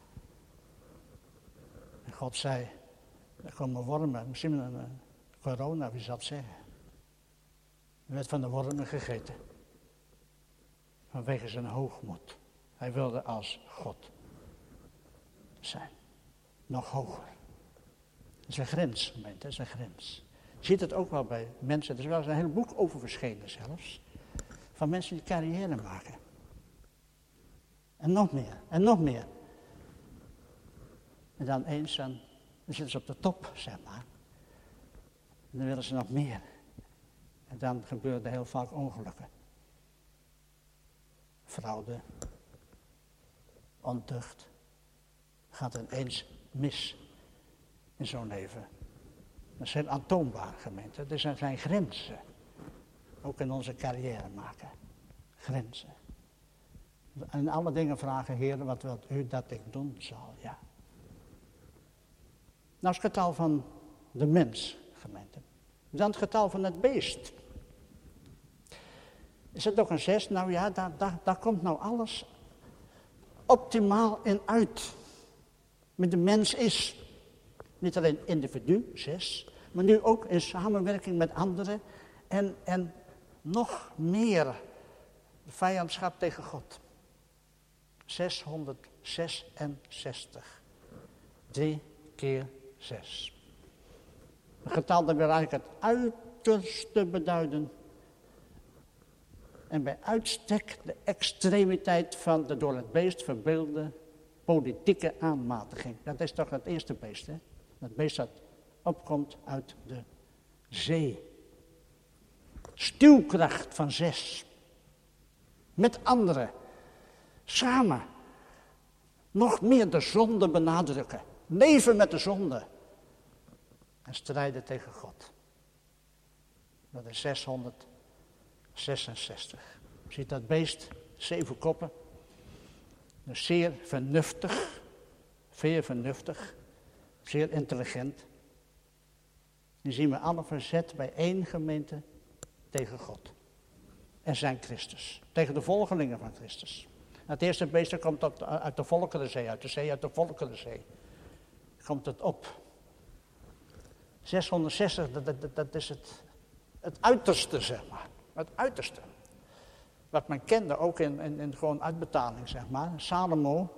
En God zei, er komen wormen, misschien een corona, wie zal het zeggen. Hij werd van de wormen gegeten. Vanwege zijn hoogmoed. Hij wilde als God zijn. Nog hoger. Dat is een grens, gemeente, dat is een grens. Je ziet het ook wel bij mensen, er is wel eens een heel boek over verschenen zelfs. Van mensen die carrière maken. En nog meer, en nog meer. En dan eens, dan zitten ze op de top, zeg maar. En dan willen ze nog meer. En dan gebeuren er heel vaak ongelukken. Fraude, ontucht, gaat ineens mis in zo'n leven. Dat is heel aantoonbaar, gemeente. Er zijn grenzen. Ook in onze carrière maken. Grenzen. En in alle dingen vragen, Heer, wat wilt u dat ik doen zal? Ja. Nou, het getal van de mens, gemeente. Dan het getal van het beest. Is het nog een 6? Nou ja, daar komt nou alles optimaal in uit. Met de mens is. Niet alleen individu, 6. Maar nu ook in samenwerking met anderen. En nog meer vijandschap tegen God. 666. 3 keer 6. Een getal dat wil eigenlijk het uiterste beduiden. En bij uitstek de extremiteit van de door het beest verbeelde politieke aanmatiging. Dat is toch het eerste beest, hè? Dat beest dat opkomt uit de zee. Stuwkracht van 6. Met anderen. Samen. Nog meer de zonde benadrukken. Leven met de zonde. En strijden tegen God. Dat is 666. Ziet dat beest? 7 koppen. Dus zeer vernuftig. Zeer intelligent. Die zien we alle verzet bij één gemeente tegen God. En zijn Christus. Tegen de volgelingen van Christus. Het eerste beest komt uit de Volkerenzee. Uit de Volkerenzee. Komt het op. 660, dat is het uiterste, zeg maar. Het uiterste. Wat men kende, ook in gewoon uitbetaling, zeg maar. Salomo,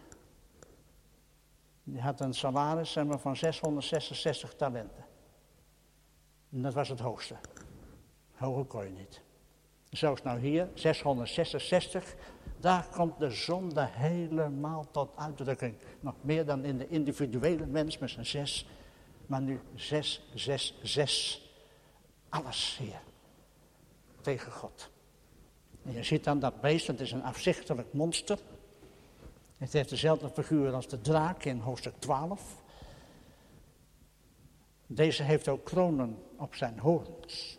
die had een salaris, zeg maar, van 666 talenten. En dat was het hoogste. Hoger kon je niet. Zoals nou hier, 666, daar komt de zonde helemaal tot uitdrukking. Nog meer dan in de individuele mens met zijn 6. Maar nu 666. Alles hier. Tegen God. En je ziet dan dat beest, het is een afzichtelijk monster. Het heeft dezelfde figuur als de draak in hoofdstuk 12. Deze heeft ook kronen op zijn hoorns.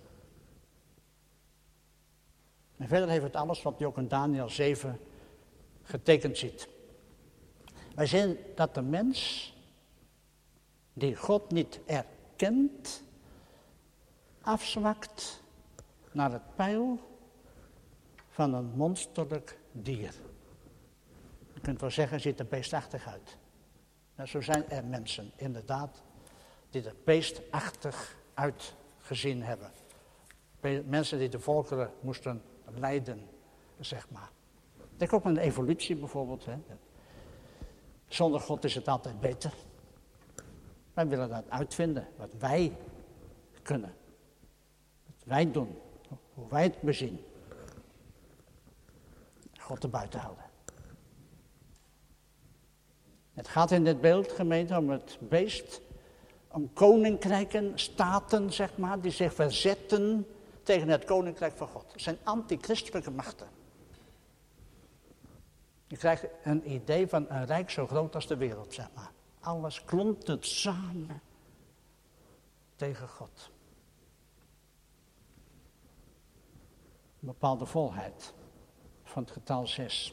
En verder heeft het alles wat je ook in Daniel 7 getekend ziet. Wij zien dat de mens die God niet erkent, afzwakt naar het peil van een monsterlijk dier. Je kunt wel zeggen, ziet er beestachtig uit. Nou, zo zijn er mensen, inderdaad, die er beestachtig uitgezien hebben. Mensen die de volkeren moesten leiden, zeg maar. Denk ook aan de evolutie bijvoorbeeld. Hè. Zonder God is het altijd beter. Wij willen dat uitvinden, wat wij kunnen. Wat wij doen, Hoe wij het bezien. God erbuiten houden. Het gaat in dit beeld, gemeente, om het beest, om koninkrijken, staten, zeg maar, die zich verzetten tegen het koninkrijk van God. Het zijn antichristelijke machten. Je krijgt een idee van een rijk zo groot als de wereld, zeg maar. Alles klont het samen tegen God. Een bepaalde volheid van het getal 6.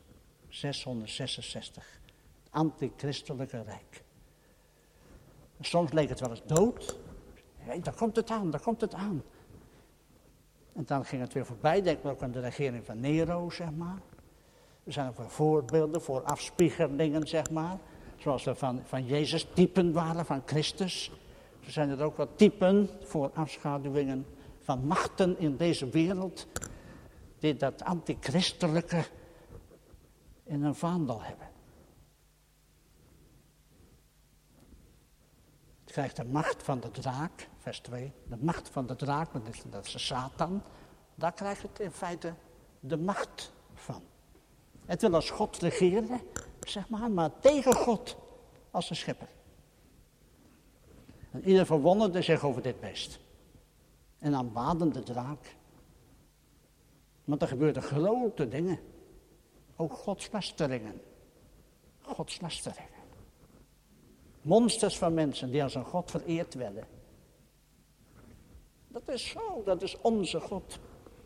666. Het antichristelijke rijk. En soms leek het wel eens dood. Hey, daar komt het aan, daar komt het aan. En dan ging het weer voorbij. Denk maar ook aan de regering van Nero, zeg maar. Er zijn ook wel voorbeelden voor afspiegelingen, zeg maar. Zoals er van Jezus typen waren, van Christus. Er zijn er ook wat typen voor afschaduwingen van machten in deze wereld. Die dat antichristelijke in een vaandel hebben. Het krijgt de macht van de draak, vers 2. De macht van de draak, dat is de Satan. Daar krijgt het in feite de macht van. Het wil als God regeren, zeg maar tegen God als een schepper. En ieder verwonderde zich over dit beest. En aanbaden de draak. Want er gebeurden grote dingen. Ook godslasteringen. Godslasteringen. Monsters van mensen die als een God vereerd werden. Dat is zo, dat is onze God.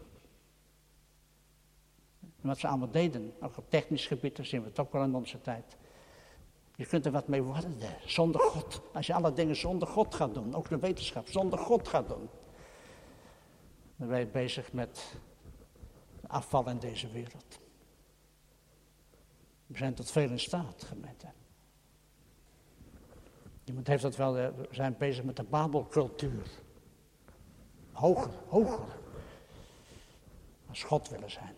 En wat ze allemaal deden, ook op technisch gebied, dan zien we het ook wel in onze tijd. Je kunt er wat mee worden, zonder God. Als je alle dingen zonder God gaat doen, ook de wetenschap zonder God gaat doen. Dan ben je bezig met afval in deze wereld. We zijn tot veel in staat, gemeente. Iemand heeft dat wel, we zijn bezig met de Babelcultuur. Hoger, hoger. Als God willen zijn.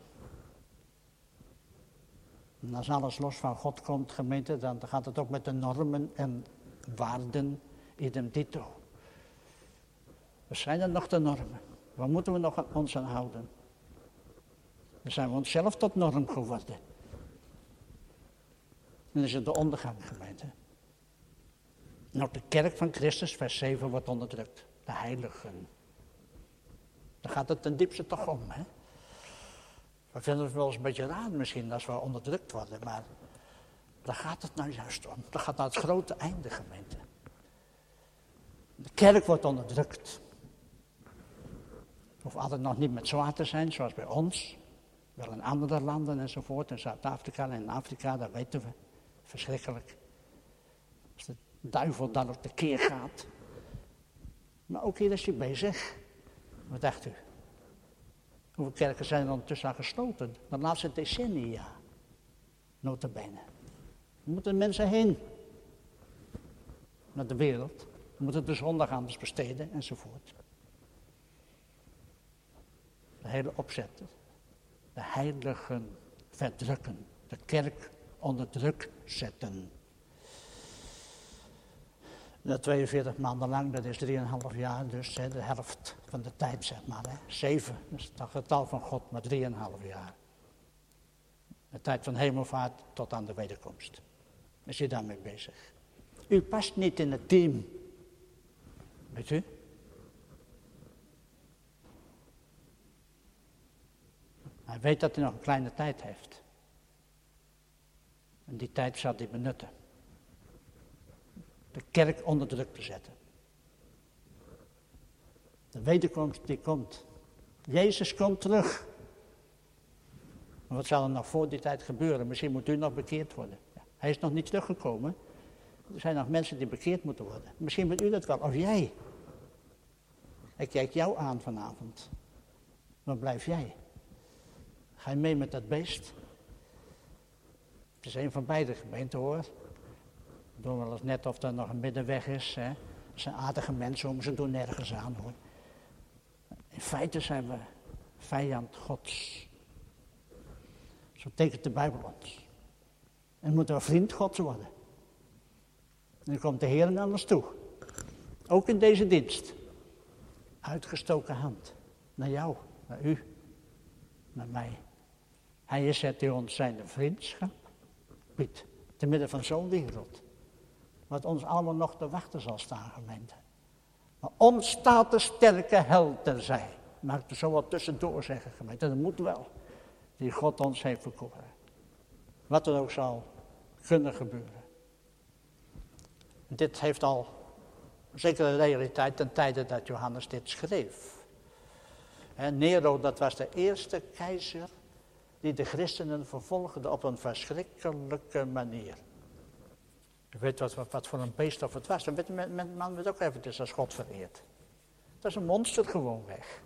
En als alles los van God komt, gemeente, dan gaat het ook met de normen en waarden idem dito. We zijn er nog de normen. Waar moeten we nog aan ons aan houden? Dan zijn we onszelf tot norm geworden. En dan is het de ondergang, gemeente. En ook de kerk van Christus, vers 7, wordt onderdrukt. De heiligen. Daar gaat het ten diepste toch om, hè? We vinden het wel eens een beetje raar misschien als we onderdrukt worden, maar daar gaat het nou juist om. Dat gaat naar het grote einde, gemeente. De kerk wordt onderdrukt. Het hoeft altijd nog niet met zwaar te zijn, zoals bij ons. Wel in andere landen enzovoort, in Zuid-Afrika en in Afrika, dat weten we. Verschrikkelijk. Als de duivel dan op de keer gaat. Maar ook hier is hij bezig. Wat dacht u? Hoeveel kerken zijn er ondertussen aan gesloten? De laatste decennia. Nota bene. Er moeten mensen heen. Naar de wereld. We moeten de zondag anders besteden enzovoort. De hele opzet. De heiligen verdrukken. De kerk onder druk zetten. Dat 42 maanden lang, dat is 3,5 jaar, dus hè, de helft van de tijd, zeg maar. Hè. 7, dat is het getal van God, maar 3,5 jaar. De tijd van hemelvaart tot aan de wederkomst. Is je daarmee bezig? U past niet in het team. Weet u? Hij weet dat hij nog een kleine tijd heeft. En die tijd zal hij benutten. De kerk onder druk te zetten. De wederkomst die komt. Jezus komt terug. Maar wat zal er nog voor die tijd gebeuren? Misschien moet u nog bekeerd worden. Ja, hij is nog niet teruggekomen. Er zijn nog mensen die bekeerd moeten worden. Misschien bent u dat wel, of jij. Ik kijk jou aan vanavond. Waar blijf jij? Ga je mee met dat beest? Het is een van beide gemeenten, hoor. We doen wel eens net of er nog een middenweg is. Hè. Het zijn aardige mensen, om ze doen nergens aan, hoor. In feite zijn we vijand Gods. Zo tekent de Bijbel ons. En moeten we vriend Gods worden. En dan komt de Heer naar ons toe. Ook in deze dienst. Uitgestoken hand. Naar jou. Naar u, naar mij. Hij is het die ons zijn vriendschap biedt. Te midden van zo'n wereld. Wat ons allemaal nog te wachten zal staan, gemeente. Maar ons staat de sterke held terzij. Mag ik er zo wat tussendoor zeggen, gemeente. Dat moet wel. Die God ons heeft verkoren. Wat er ook zal kunnen gebeuren. Dit heeft al een zekere realiteit ten tijde dat Johannes dit schreef. Nero, dat was de eerste keizer die de christenen vervolgde op een verschrikkelijke manier. Je weet wat voor een beest of het was. Man werd ook eventjes als God vereerd. Dat is een monster gewoon weg.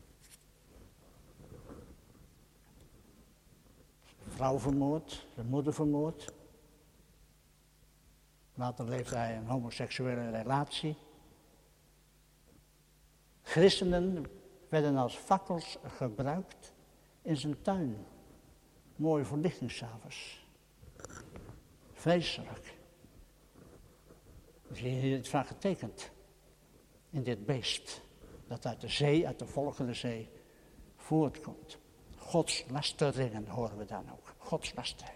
Vrouw vermoord, zijn moeder vermoord. Later leefde hij een homoseksuele relatie. Christenen werden als fakkels gebruikt in zijn tuin. Mooie verlichting 's avonds. Vreselijk. Zie je hier iets van getekend. In dit beest. Dat uit de zee, uit de volgende zee, voortkomt. Godslasteringen horen we dan ook. Godslasteringen.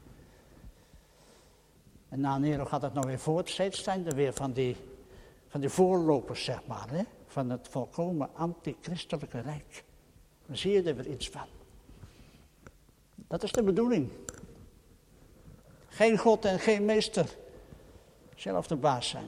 En na Nero gaat het nou weer voort. Steeds zijn er weer van die voorlopers, zeg maar. Hè? Van het volkomen antichristelijke rijk. Dan zie je er weer iets van. Dat is de bedoeling. Geen God en geen meester. Zelf de baas zijn.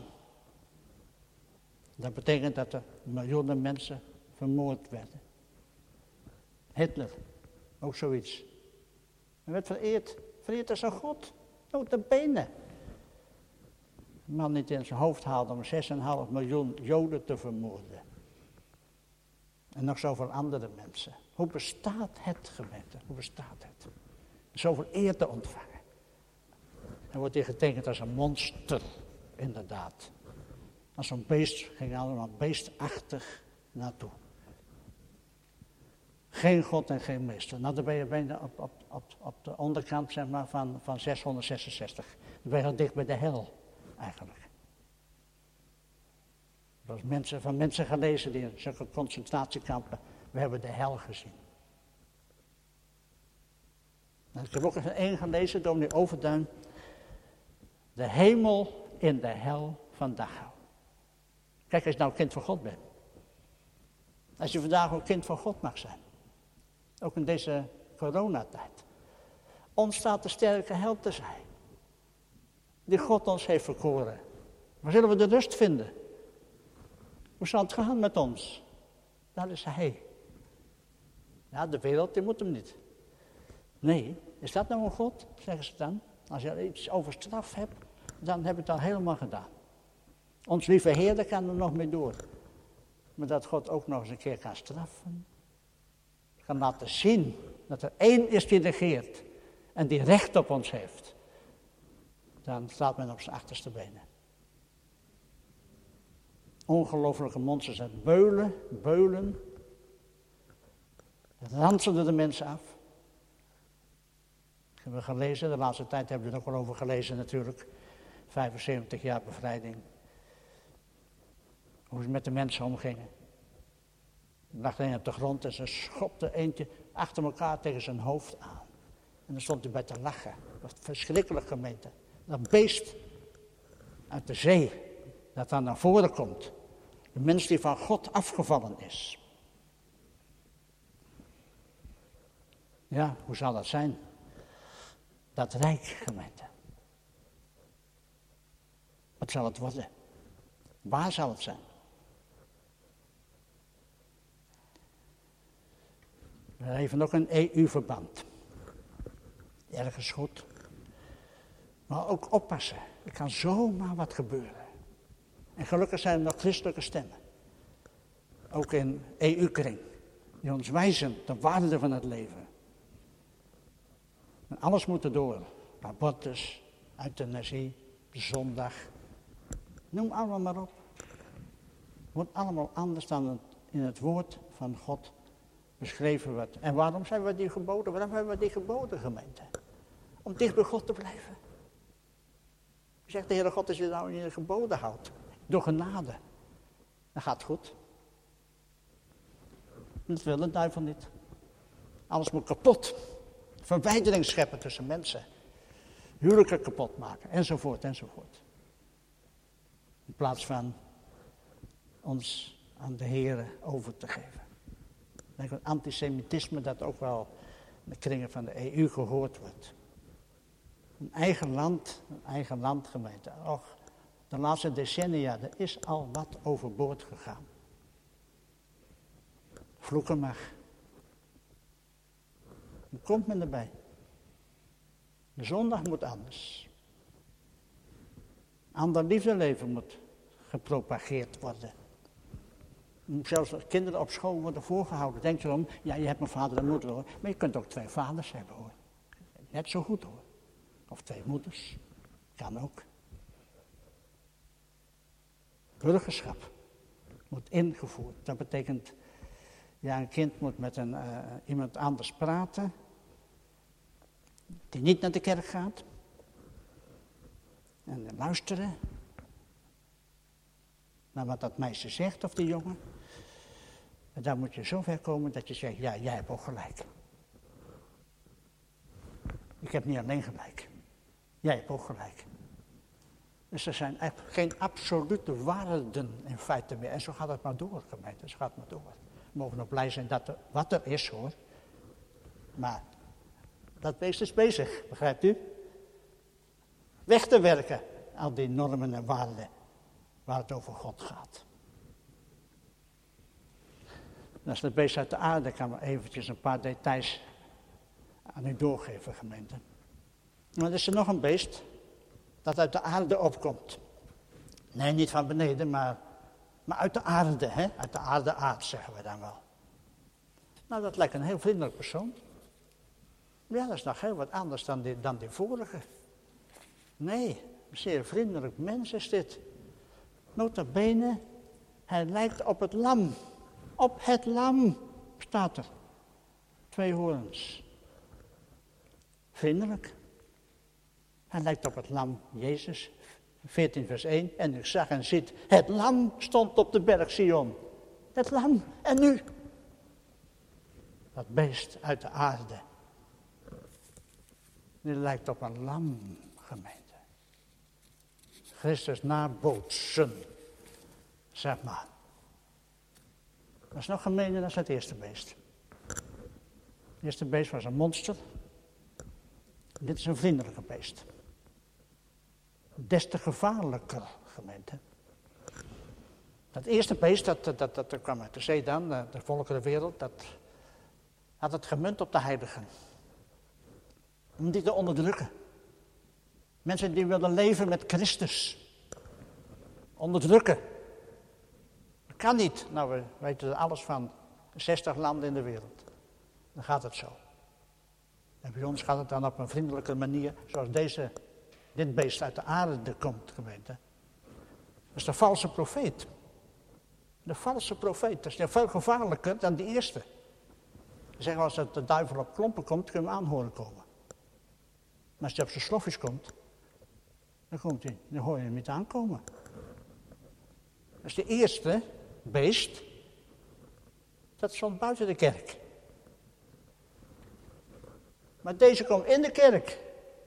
Dat betekent dat er miljoenen mensen vermoord werden. Hitler, ook zoiets. Hij werd vereerd als een god. Notabene. Een man niet in zijn hoofd haalde om 6,5 miljoen Joden te vermoorden. En nog zoveel andere mensen. Hoe bestaat het, gemeente? Hoe bestaat het? Zoveel eer te ontvangen. Dan wordt hij getekend als een monster, inderdaad. Als zo'n beest, ging allemaal beestachtig naartoe. Geen God en geen meester. Nou, dan ben je bijna op de onderkant, zeg maar, van 666. Dan ben je al dicht bij de hel, eigenlijk. Dat is van mensen gelezen die in zulke concentratiekampen. We hebben de hel gezien. En ik heb ook even één gelezen, dominee Overduin. De hemel in de hel van Dachau. Kijk, als je nou kind van God bent. Als je vandaag ook kind van God mag zijn. Ook in deze coronatijd. Ons staat de sterke held te zijn. Die God ons heeft verkoren. Waar zullen we de rust vinden? Hoe zal het gaan met ons? Dat is hij. Ja, de wereld die moet hem niet. Nee, is dat nou een God? Zeggen ze dan. Als je iets over straf hebt, dan heb je het al helemaal gedaan. Ons lieve Heer, daar kan er nog mee door. Maar dat God ook nog eens een keer kan straffen. Kan laten zien dat er één is die regeert. En die recht op ons heeft. Dan staat men op zijn achterste benen. Ongelooflijke monsters en beulen. Ranselden de mensen af. Dat hebben we gelezen, de laatste tijd hebben we er ook wel over gelezen natuurlijk. 75 jaar bevrijding. Hoe ze met de mensen omgingen. Er lag er een op de grond en ze schopte eentje achter elkaar tegen zijn hoofd aan. En dan stond hij bij te lachen. Wat verschrikkelijk, gemeente. Dat beest uit de zee, dat dan naar voren komt. De mens die van God afgevallen is. Ja, hoe zal dat zijn? Dat rijk, gemeente. Wat zal het worden? Waar zal het zijn? We hebben ook een EU-verband. Ergens goed. Maar ook oppassen. Er kan zomaar wat gebeuren. En gelukkig zijn er nog christelijke stemmen. Ook in EU-kring. Die ons wijzen de waarde van het leven. En alles moet erdoor. Abortus, euthanasie, zondag. Noem allemaal maar op. Het wordt allemaal anders dan het in het woord van God beschreven wordt. En waarom zijn we die geboden? Waarom hebben we die geboden, gemeente? Om dicht bij God te blijven. Je zegt de Heere God, als je nou in je geboden houdt, door genade, dan gaat het goed. Dat wil de duivel niet. Alles moet kapot. Verwijdering scheppen tussen mensen. Huwelijken kapot maken, enzovoort, enzovoort. In plaats van ons aan de Heer over te geven. Ik denk aan antisemitisme dat ook wel in de kringen van de EU gehoord wordt. Een eigen land gemeente. Och, de laatste decennia, er is al wat overboord gegaan. Vloeken mag. Hoe komt men erbij? De zondag moet anders. Ander liefdeleven moet gepropageerd worden. Zelfs kinderen op school worden voorgehouden. Denk erom, ja, je hebt een vader en moeder hoor. Maar je kunt ook 2 vaders hebben hoor. Net zo goed hoor. Of 2 moeders. Kan ook. Burgerschap moet ingevoerd. Dat betekent, ja, een kind moet met iemand anders praten. Die niet naar de kerk gaat. En luisteren. Naar wat dat meisje zegt of die jongen. En dan moet je zo ver komen dat je zegt, ja, jij hebt ook gelijk. Ik heb niet alleen gelijk. Jij hebt ook gelijk. Dus er zijn geen absolute waarden in feite meer. En zo gaat het maar door, gemeente. Zo gaat het maar door. We mogen nog blij zijn dat wat er is, hoor. Maar dat beest is bezig, begrijpt u? Weg te werken, al die normen en waarden waar het over God gaat. Dat is het beest uit de aarde. Ik kan maar eventjes een paar details aan u doorgeven, gemeente. Maar er is er nog een beest dat uit de aarde opkomt. Nee, niet van beneden, maar uit de aarde, hè? Uit de aarde zeggen we dan wel. Nou, dat lijkt een heel vriendelijk persoon. Ja, dat is nog heel wat anders dan die vorige. Nee, een zeer vriendelijk mens is dit. Nota bene, hij lijkt op het lam. Op het lam staat er. 2 hoorns. Vriendelijk. Hij lijkt op het lam Jezus. 14 vers 1. En ik zag en ziet, het lam stond op de berg Sion. Het lam. En nu? Dat beest uit de aarde. Die lijkt op een lam, gemeente. Christus nabootsen. Zeg maar. Dat is nog gemeener dan het eerste beest. Het eerste beest was een monster. Dit is een vriendelijke beest. Des te gevaarlijker, gemeente. Dat eerste beest, dat kwam uit de zee dan, de volkerenwereld, dat had het gemunt op de heiligen. Om die te onderdrukken. Mensen die wilden leven met Christus. Onderdrukken. Dat kan niet. Nou, we weten er alles van. 60 landen in de wereld. Dan gaat het zo. En bij ons gaat het dan op een vriendelijke manier, zoals dit beest uit de aarde komt, gemeente. Dat is de valse profeet. De valse profeet, dat is veel gevaarlijker dan die eerste. Zeg, als de duivel op klompen komt, kun je hem aanhoren komen. Maar als hij op zijn slofjes komt, dan hoor je hem niet aankomen. Dat is de eerste beest, dat stond buiten de kerk. Maar deze komt in de kerk.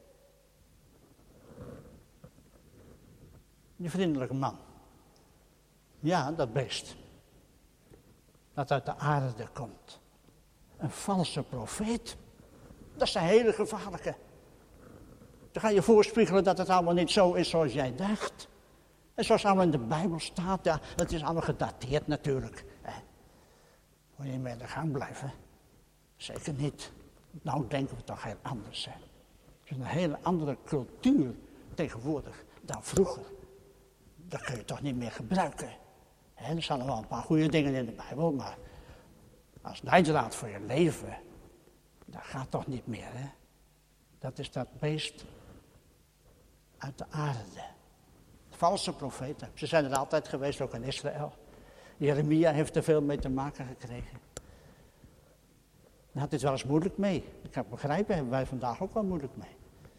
Die vriendelijke man. Ja, dat beest. Dat uit de aarde komt. Een valse profeet. Dat is een hele gevaarlijke. Dan ga je voorspiegelen dat het allemaal niet zo is zoals jij dacht. En zoals allemaal in de Bijbel staat. Ja, het is allemaal gedateerd natuurlijk. Moet je mee aan de gang blijven? Zeker niet. Nou denken we toch heel anders. Hè? Het is een hele andere cultuur tegenwoordig dan vroeger. Dat kun je toch niet meer gebruiken. Er staan wel een paar goede dingen in de Bijbel, maar als leidraad voor je leven, dat gaat toch niet meer. Hè? Dat is dat beest uit de aarde. Valse profeten. Ze zijn er altijd geweest, ook in Israël. Jeremia heeft er veel mee te maken gekregen. Daar had het wel eens moeilijk mee. Ik kan het begrijpen, hebben wij vandaag ook wel moeilijk mee.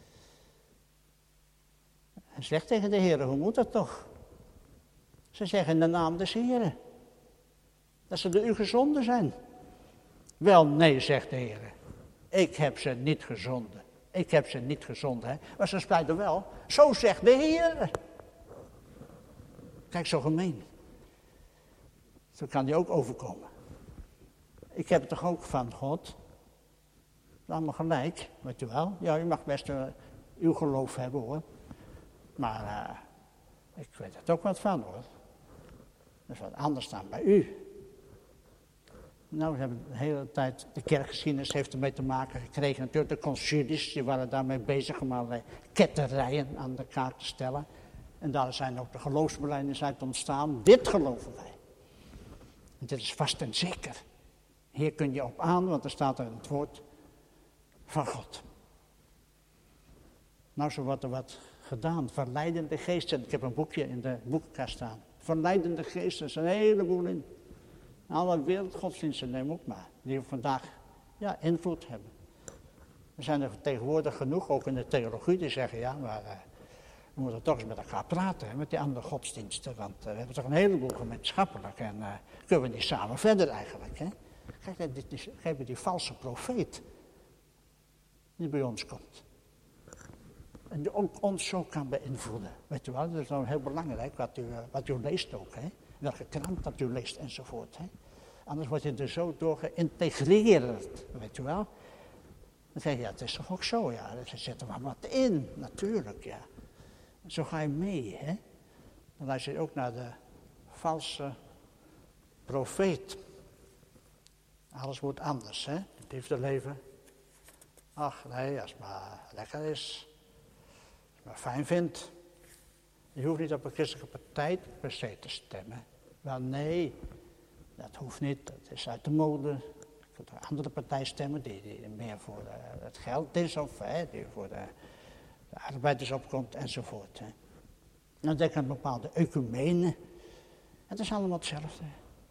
En zeg tegen de Heer, hoe moet dat toch? Ze zeggen in de naam des Heeren. Dat ze door u gezonden zijn. Wel, nee, zegt de Heer. Ik heb ze niet gezonden. Ik heb ze niet gezonden, hè. Maar ze spreiden wel. Zo zegt de Heer. Kijk, zo gemeen. Zo kan die ook overkomen. Ik heb het toch ook van God. Allemaal gelijk, weet je wel. Ja, u mag best uw geloof hebben, hoor. Maar ik weet er ook wat van, hoor. Dat is wat anders dan bij u. Nou, we hebben de hele tijd, de kerkgeschiedenis heeft ermee te maken gekregen. Natuurlijk de concilies, die waren daarmee bezig om allerlei ketterijen aan de kaak te stellen. En daar zijn ook de geloofsbelijdenis uit ontstaan. Dit geloven wij. En dit is vast en zeker. Hier kun je op aan, want er staat er in het woord van God. Nou, zo wordt er wat gedaan. Verleidende geesten. Ik heb een boekje in de boekenkast staan. Verleidende geesten, er is een heleboel in. Alle wereldgodsdiensten neem ook maar. Die vandaag invloed hebben. Er zijn er tegenwoordig genoeg, ook in de theologie, die zeggen ja, maar we moeten toch eens met elkaar praten, hè, met die andere godsdiensten. Want we hebben toch een heleboel gemeenschappelijk en kunnen we niet samen verder eigenlijk. Hè? Kijk, geef die valse profeet die bij ons komt. En die ook ons zo kan beïnvloeden. Weet je wel, dat is nou heel belangrijk wat u leest ook. Hè? Welke krant dat u leest enzovoort. Hè? Anders word je er zo door geïntegreerd, weet je wel. Dan zeg je, ja, het is toch ook zo, ja. Er zit er maar wat in, natuurlijk, ja. En zo ga je mee, hè. Dan luister je ook naar de valse profeet. Alles wordt anders, hè. Het liefdeleven. Ach, nee, als het maar lekker is. Als je het maar fijn vindt. Je hoeft niet op een christelijke partij per se te stemmen. Wel, nee, dat hoeft niet. Dat is uit de mode. Je kunt een andere partij stemmen die meer voor het geld is of die voor de arbeiders opkomt enzovoort. Hè. Dan denk ik aan bepaalde ecumenen. Het is allemaal hetzelfde.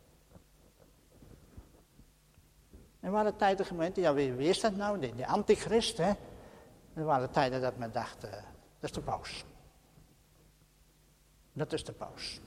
Er waren tijden gemeente, ja wie is dat nou? Die antichrist, hè. Er waren tijden dat men dacht, dat is de paus. Dat is de paus.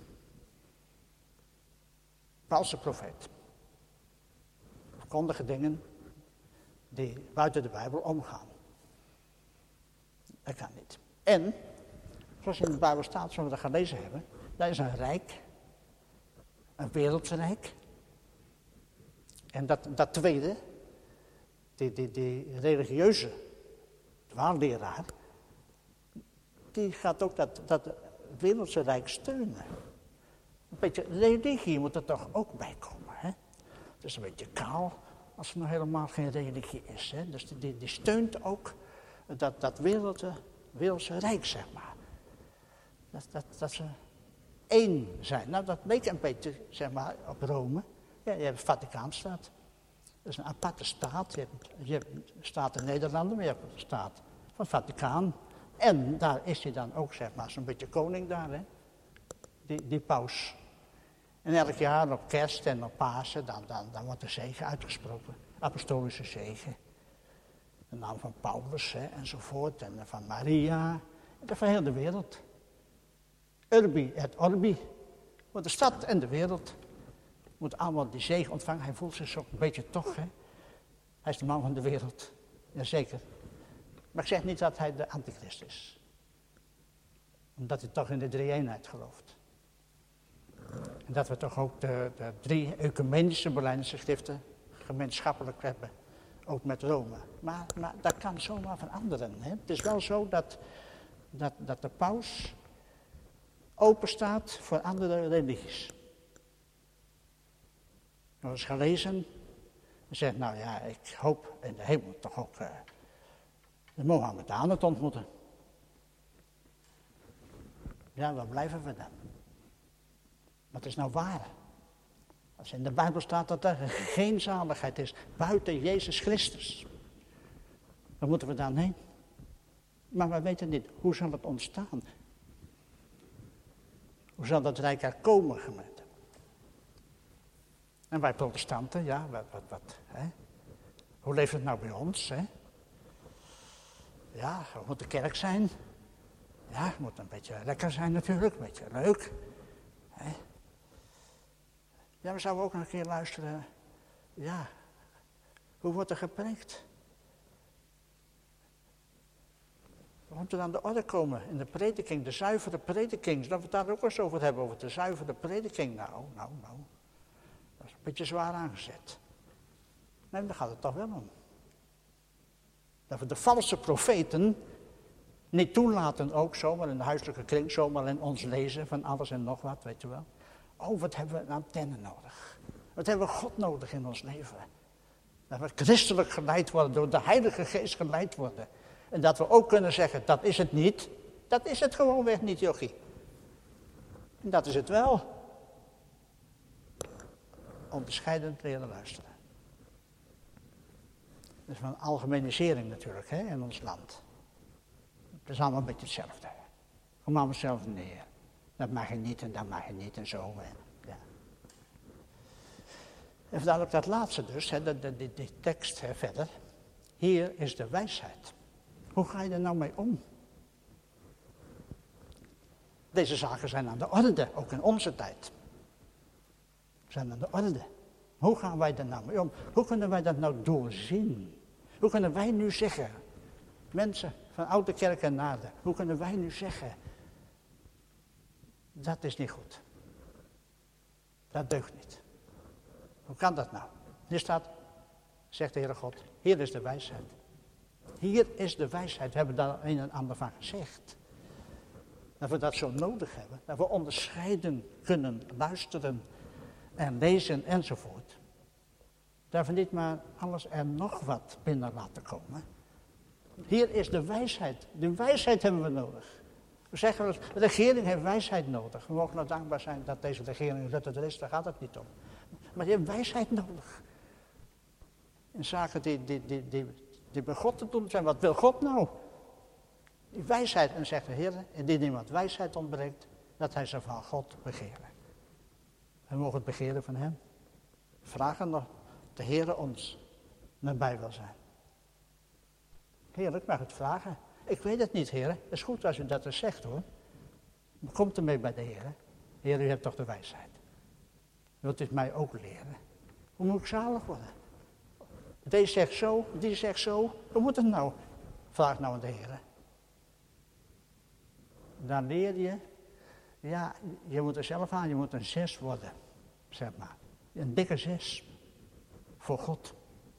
Valse profeet. Verkondigen dingen die buiten de Bijbel omgaan. Dat kan niet. En, zoals in de Bijbel staat, zoals we dat gelezen hebben, daar is een rijk, een wereldrijk. En dat tweede, die religieuze dwaalleraar, die gaat ook dat wereldse rijk steunen. Een beetje religie moet er toch ook bij komen. Hè? Het is een beetje kaal als er nog helemaal geen religie is. Hè? Dus die steunt ook dat wereldse rijk, zeg maar. Dat ze één zijn. Nou, dat leek een beetje, zeg maar, op Rome. Ja, je hebt de Vaticaanstaat. Dat is een aparte staat. Je hebt staat in Nederlanden, maar je hebt de staat van het Vaticaan. En daar is hij dan ook, zeg maar, zo'n beetje koning daar, hè. Die paus. En elk jaar op kerst en op Pasen, dan wordt de zegen uitgesproken. Apostolische zegen. De naam van Paulus, hè, enzovoort. En van Maria. En van heel de wereld. Urbi et Orbi. Want de stad en de wereld moet allemaal die zegen ontvangen. Hij voelt zich zo een beetje toch, hè. Hij is de man van de wereld. Jazeker. Maar ik zeg niet dat hij de antichrist is. Omdat hij toch in de drie-eenheid gelooft. En dat we toch ook de 3 ecumenische belijdenisschriften gemeenschappelijk hebben. Ook met Rome. Maar dat kan zomaar veranderen. Hè? Het is wel zo dat de paus open staat voor andere religies. Nog eens gelezen. En zegt, nou ja, ik hoop in de hemel toch ook de Mohammedanen te ontmoeten. Ja, waar blijven we dan? Wat is nou waar? Als in de Bijbel staat dat er geen zaligheid is buiten Jezus Christus. Waar moeten we dan heen? Maar we weten niet, hoe zal het ontstaan? Hoe zal dat rijk er komen, gemeente? En wij protestanten, ja, wat hè? Hoe leeft het nou bij ons, hè? Ja, we moeten kerk zijn. Ja, het moet een beetje lekker zijn natuurlijk, een beetje leuk. Hè? Ja, we zouden ook nog een keer luisteren. Ja, Hoe wordt er gepreekt? We moeten aan de orde komen in de prediking, de zuivere prediking. Zullen we het daar ook eens over hebben, over de zuivere prediking? Nou. Dat is een beetje zwaar aangezet. Nee, daar gaat het toch wel om. Dat we de valse profeten niet toelaten, ook zomaar in de huiselijke kring, zomaar in ons lezen van alles en nog wat, weet je wel. Oh, wat hebben we een antenne nodig. Wat hebben we God nodig in ons leven. Dat we christelijk geleid worden, door de Heilige Geest geleid worden. En dat we ook kunnen zeggen, dat is het niet. Dat is het gewoonweg niet, jochie. En dat is het wel. Onderscheidend leren luisteren. Dat is van algemenisering natuurlijk, hè, in ons land. Het is allemaal een beetje hetzelfde. Kom maar mezelf neer. Dat mag je niet en dat mag je niet en zo. Ja. En dan ook dat laatste dus, hè, die tekst hè, verder. Hier is de wijsheid. Hoe ga je er nou mee om? Deze zaken zijn aan de orde, ook in onze tijd. Zijn aan de orde. Hoe gaan wij er nou mee om? Hoe kunnen wij dat nou doorzien? Hoe kunnen wij nu zeggen, mensen van Oude Kerk en Naarden, hoe kunnen wij nu zeggen, dat is niet goed. Dat deugt niet. Hoe kan dat nou? Hier staat, zegt de Heere God, hier is de wijsheid. Hier is de wijsheid. We hebben daar een en ander van gezegd. Dat we dat zo nodig hebben. Dat we onderscheiden kunnen, luisteren en lezen enzovoort. Dat we niet maar alles en nog wat binnen laten komen. Hier is de wijsheid. De wijsheid hebben we nodig. We zeggen wel eens, de regering heeft wijsheid nodig. We mogen nou dankbaar zijn dat deze regering Rutte er is, daar gaat het niet om. Maar die heeft wijsheid nodig. In zaken die bij God te doen zijn. Wat wil God nou? Die wijsheid. En zegt de Heer, indien iemand wijsheid ontbreekt, dat hij ze van God begeren. We mogen het begeren van hem. Vragen nog de Heer ons nabij wil zijn. Heer, ik mag het vragen. Ik weet het niet, Heer. Het is goed als u dat eens zegt, hoor. Komt ermee bij de Heer. Heer, u hebt toch de wijsheid. Wilt u het mij ook leren? Hoe moet ik zalig worden? Deze zegt zo, die zegt zo. Hoe moet het nou? Vraag nou aan de Heer. Dan leer je, ja, je moet er zelf aan, je moet een 6 worden, zeg maar. Een dikke 6 voor God.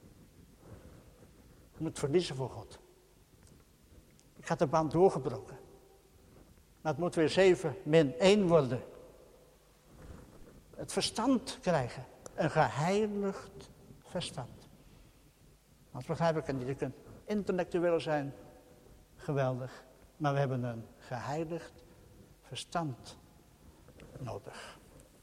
Je moet verliezen voor God. Ik had de band doorgebroken. Maar het moet weer 7 min 1 worden. Het verstand krijgen. Een geheiligd verstand. Dat begrijp ik niet. Je kunt intellectueel zijn, geweldig. Maar we hebben een geheiligd verstand nodig.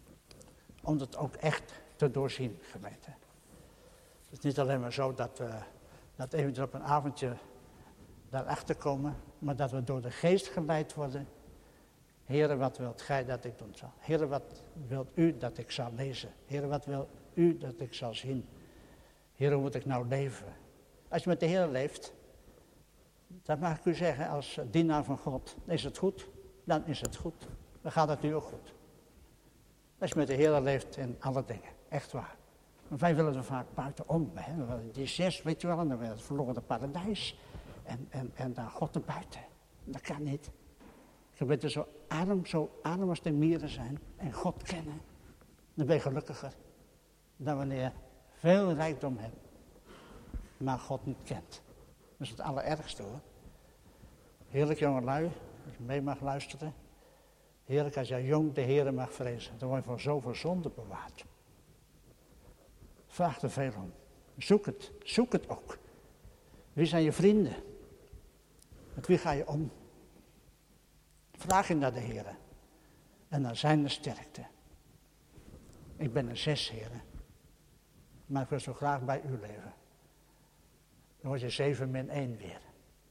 Om het ook echt te doorzien, gemeente. Het is niet alleen maar zo dat we dat eventueel op een avondje daarachter komen, maar dat we door de geest geleid worden. Heere, wat wilt gij dat ik doen zal? Heere, wat wilt u dat ik zal lezen? Heere, wat wil u dat ik zal zien? Heere, hoe moet ik nou leven? Als je met de Heer leeft, dat mag ik u zeggen als dienaar van God, is het goed? Dan is het goed. Dan gaat het nu ook goed. Als je met de Heer leeft in alle dingen, echt waar. Maar wij willen er vaak buitenom. Hè? Die 6, weet je wel, en dan werd het verloren paradijs. En dan God erbuiten. Dat kan niet. Je bent er zo arm als de mieren zijn en God kennen. Dan ben je gelukkiger dan wanneer je veel rijkdom hebt, maar God niet kent. Dat is het allerergste, hoor. Heerlijk jongelui, als je mee mag luisteren. Heerlijk als jij jong de Heere mag vrezen. Dan word je van zoveel zonde bewaard. Vraag er veel om. Zoek het ook. Wie zijn je vrienden? Met wie ga je om? Vraag je naar de Heere. En naar zijn sterkte. Ik ben een 6, Heere. Maar ik wil zo graag bij u leven. Dan word je 7 min 1 weer.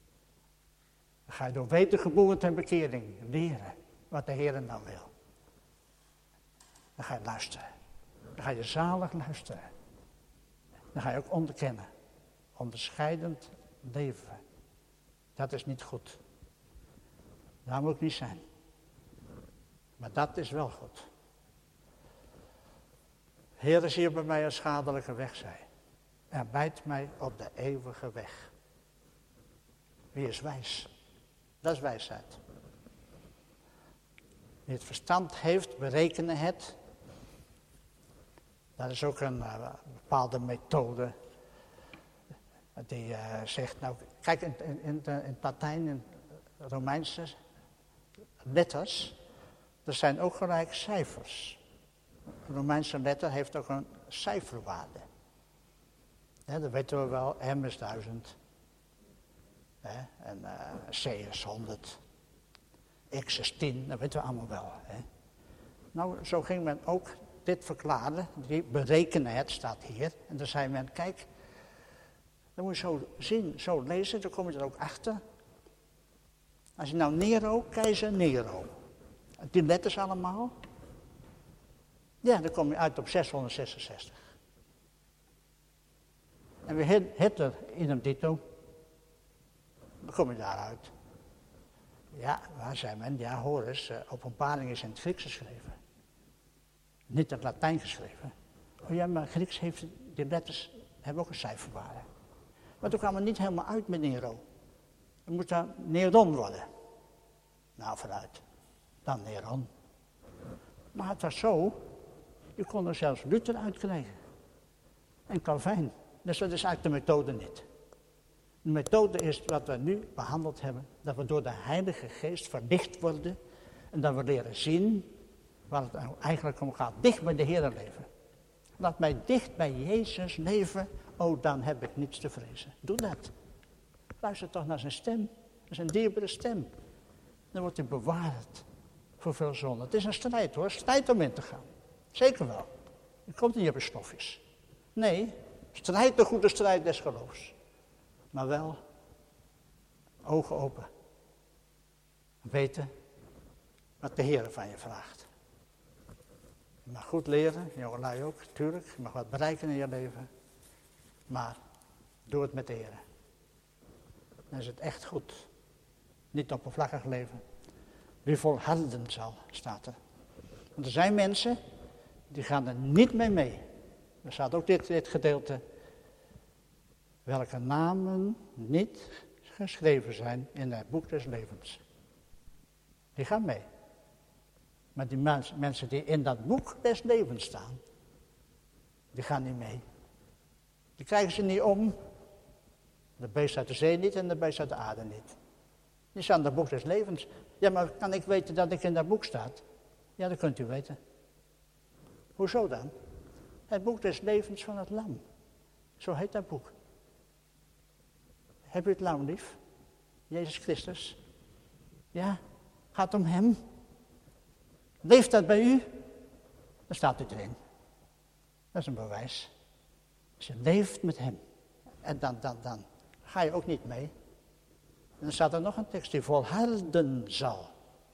Dan ga je door wedergeboorte en bekering leren wat de Heer nou wil. Dan ga je luisteren. Dan ga je zalig luisteren. Dan ga je ook onderkennen. Onderscheidend leven. Dat is niet goed. Dat moet ik niet zijn. Maar dat is wel goed. Heer, zie je bij mij een schadelijke weg, zei. en leidt mij op de eeuwige weg. Wie is wijs? Dat is wijsheid. Wie het verstand heeft, berekenen het. Dat is ook een bepaalde methode. Die zegt, nou kijk in het Latijn, in Romeinse letters, er zijn ook gelijk cijfers. Een Romeinse letter heeft ook een cijferwaarde. Dat weten we wel, M is 1000. En C is 100. X is 10, dat weten we allemaal wel. Nou, zo ging men ook dit verklaren. Die berekenen het, staat hier. En dan zei men, kijk, dan moet je zo zien, zo lezen, dan kom je er ook achter. Als je nou Nero, keizer Nero. Die letters allemaal. Ja, dan kom je uit op 666. En weer Hitler in een dito. Dan kom je daaruit. Ja, waar zei men? Ja, hoor eens, Openbaring is in het Grieks geschreven. Niet in het Latijn geschreven. Oh ja, maar Grieks heeft, die letters hebben ook een cijferwaarde. Maar toen kwam het niet helemaal uit met Nero. Het moet dan Neron worden. Nou, vooruit. Dan Neron. Maar het was zo, je kon er zelfs Luther uitkrijgen. En Calvijn. Dus dat is eigenlijk de methode niet. De methode is wat we nu behandeld hebben. Dat we door de Heilige Geest verlicht worden. En dat we leren zien waar het nou eigenlijk om gaat. Dicht bij de Heer leven. Laat mij dicht bij Jezus leven. Oh, dan heb ik niets te vrezen. Doe dat. Luister toch naar zijn stem. Dat is een dierbare stem. Dan wordt hij bewaard voor veel zonde. Het is een strijd hoor. Strijd om in te gaan. Zeker wel. Je komt niet op een stofjes. Nee, strijd de goede strijd des geloofs. Maar wel ogen open. Weten wat de Heer van je vraagt. Je mag goed leren, jongelui ook, tuurlijk. Je mag wat bereiken in je leven. Maar doe het met de Heer. Dan is het echt goed. Niet oppervlakkig leven. Wie volharden zal, staat er. Want er zijn mensen, die gaan er niet mee. Er staat ook dit gedeelte. Welke namen niet geschreven zijn in het boek des levens. Die gaan mee. Maar die mensen die in dat boek des levens staan, die gaan niet mee. Die krijgen ze niet om. De beest uit de zee niet en de beest uit de aarde niet. Die staan in het boek des levens. Ja, maar kan ik weten dat ik in dat boek sta? Ja, dat kunt u weten. Hoezo dan? Het boek des levens van het lam. Zo heet dat boek. Heb u het lam lief? Jezus Christus? Ja, gaat om hem. Leeft dat bij u? Dan staat het erin. Dat is een bewijs. Als je leeft met hem. En dan ga je ook niet mee. En dan staat er nog een tekst die volharden zal.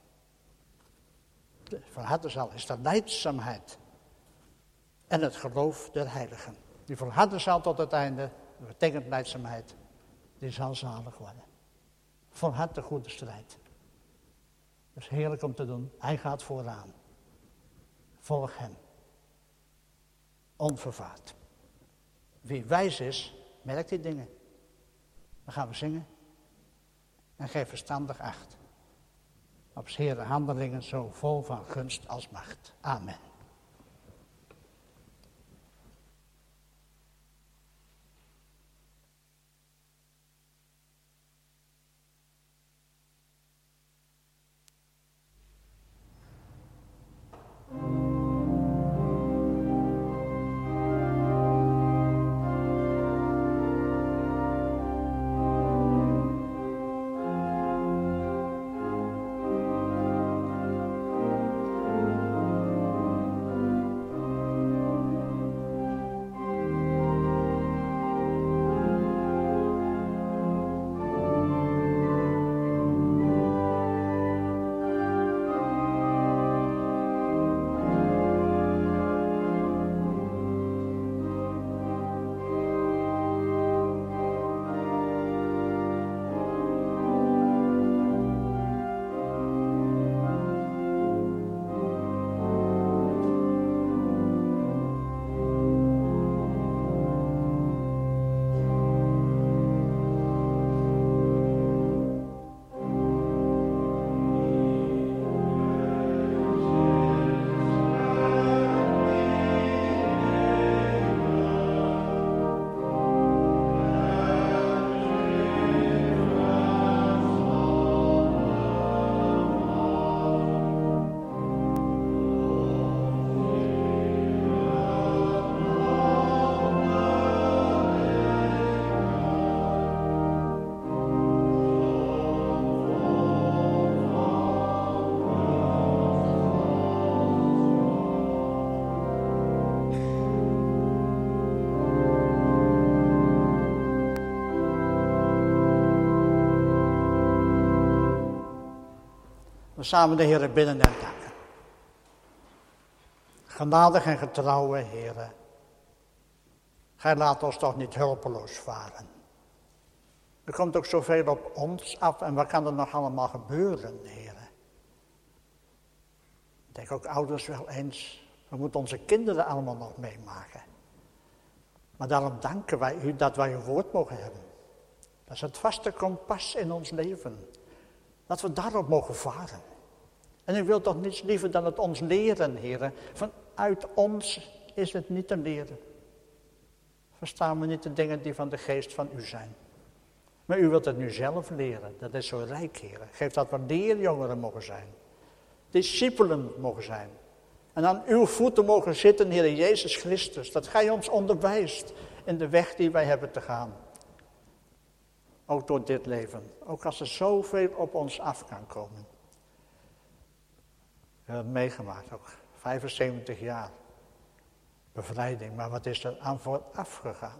Volharden zal is de lijdzaamheid. En het geloof der heiligen. Die volharden zal tot het einde. Dat betekent lijdzaamheid. Die zal zalig worden. Volhard de goede strijd. Dat is heerlijk om te doen. Hij gaat vooraan. Volg hem. Onvervaard. Wie wijs is, merkt die dingen. Dan gaan we zingen. En geef verstandig acht. Op 's Heeren handelingen zo vol van gunst als macht. Amen. We samen de Heer bidden en danken. Genadig en getrouwe Heer, Gij laat ons toch niet hulpeloos varen. Er komt ook zoveel op ons af en wat kan er nog allemaal gebeuren, Heer? Ik denk ook ouders wel eens, we moeten onze kinderen allemaal nog meemaken. Maar daarom danken wij u dat wij uw woord mogen hebben. Dat is het vaste kompas in ons leven. Dat we daarop mogen varen. En u wilt toch niets liever dan het ons leren, Heer. Vanuit ons is het niet te leren. Verstaan we niet de dingen die van de geest van u zijn. Maar u wilt het nu zelf leren. Dat is zo rijk, Heer. Geef dat we leerjongeren mogen zijn. Discipelen mogen zijn. En aan uw voeten mogen zitten, Heer Jezus Christus. Dat gij ons onderwijst in de weg die wij hebben te gaan. Ook door dit leven. Ook als er zoveel op ons af kan komen. We hebben het meegemaakt, ook 75 jaar. Bevrijding, maar wat is er aan vooraf gegaan?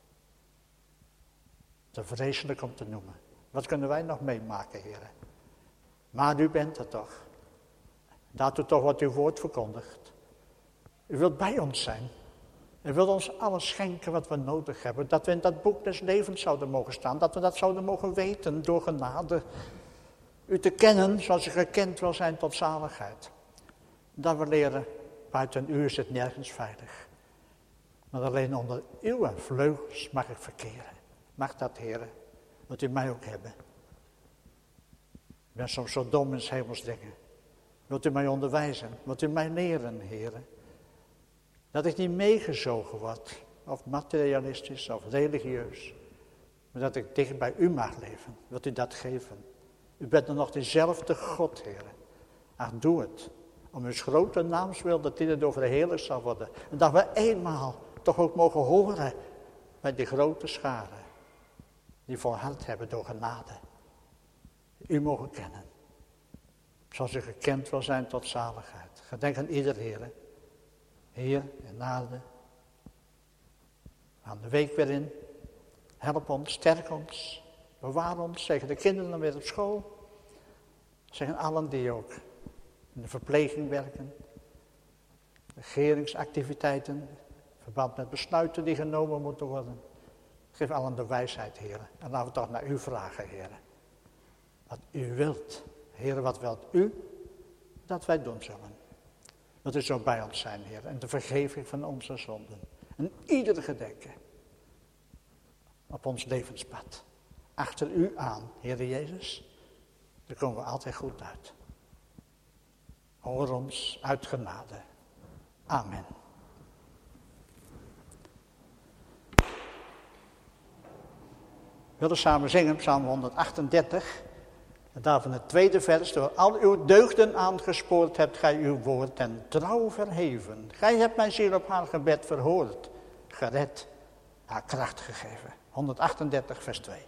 Te vreselijk om te noemen. Wat kunnen wij nog meemaken, Heer? Maar u bent er toch. Daartoe toch wat uw woord verkondigt. U wilt bij ons zijn. U wilt ons alles schenken wat we nodig hebben. Dat we in dat boek des levens zouden mogen staan. Dat we dat zouden mogen weten door genade. U te kennen zoals u gekend wil zijn tot zaligheid. Dat we leren, buiten u is het nergens veilig. Maar alleen onder uw vleugels mag ik verkeren. Mag dat, Heer, wilt u mij ook hebben. Ik ben soms zo dom in 's hemels dingen. Wilt u mij onderwijzen? Wilt u mij leren, Heer? Dat ik niet meegezogen word, of materialistisch of religieus. Maar dat ik dicht bij u mag leven. Wilt u dat geven? U bent nog dezelfde God, Heer. Ach, doe het. Om uw grote naamswil dat dit over de hele zal worden. En dat we eenmaal toch ook mogen horen bij die grote scharen. Die volhard hebben door genade. U mogen kennen. Zoals u gekend wil zijn tot zaligheid. Gedenk aan ieder, Heer. Heer en aarde. Aan de week weer in. Help ons, sterk ons. Bewaar ons. Zegen de kinderen weer op school. Zegen allen die ook in de verpleging werken. Regeringsactiviteiten. In verband met besluiten die genomen moeten worden. Geef allen de wijsheid, Heer. En laten we toch naar u vragen, Heer. Wat u wilt. Heer, wat wilt u dat wij doen zullen? Dat u zo bij ons zijn, Heer. En de vergeving van onze zonden. En ieder gedenken. Op ons levenspad. Achter u aan, Heer Jezus. Daar komen we altijd goed uit. Hoor ons uit genade. Amen. We willen samen zingen, Psalm 138. En daarvan het tweede vers. Door al uw deugden aangespoord hebt gij uw woord en trouw verheven. Gij hebt mijn ziel op haar gebed verhoord. Gered, haar kracht gegeven. 138 vers 2.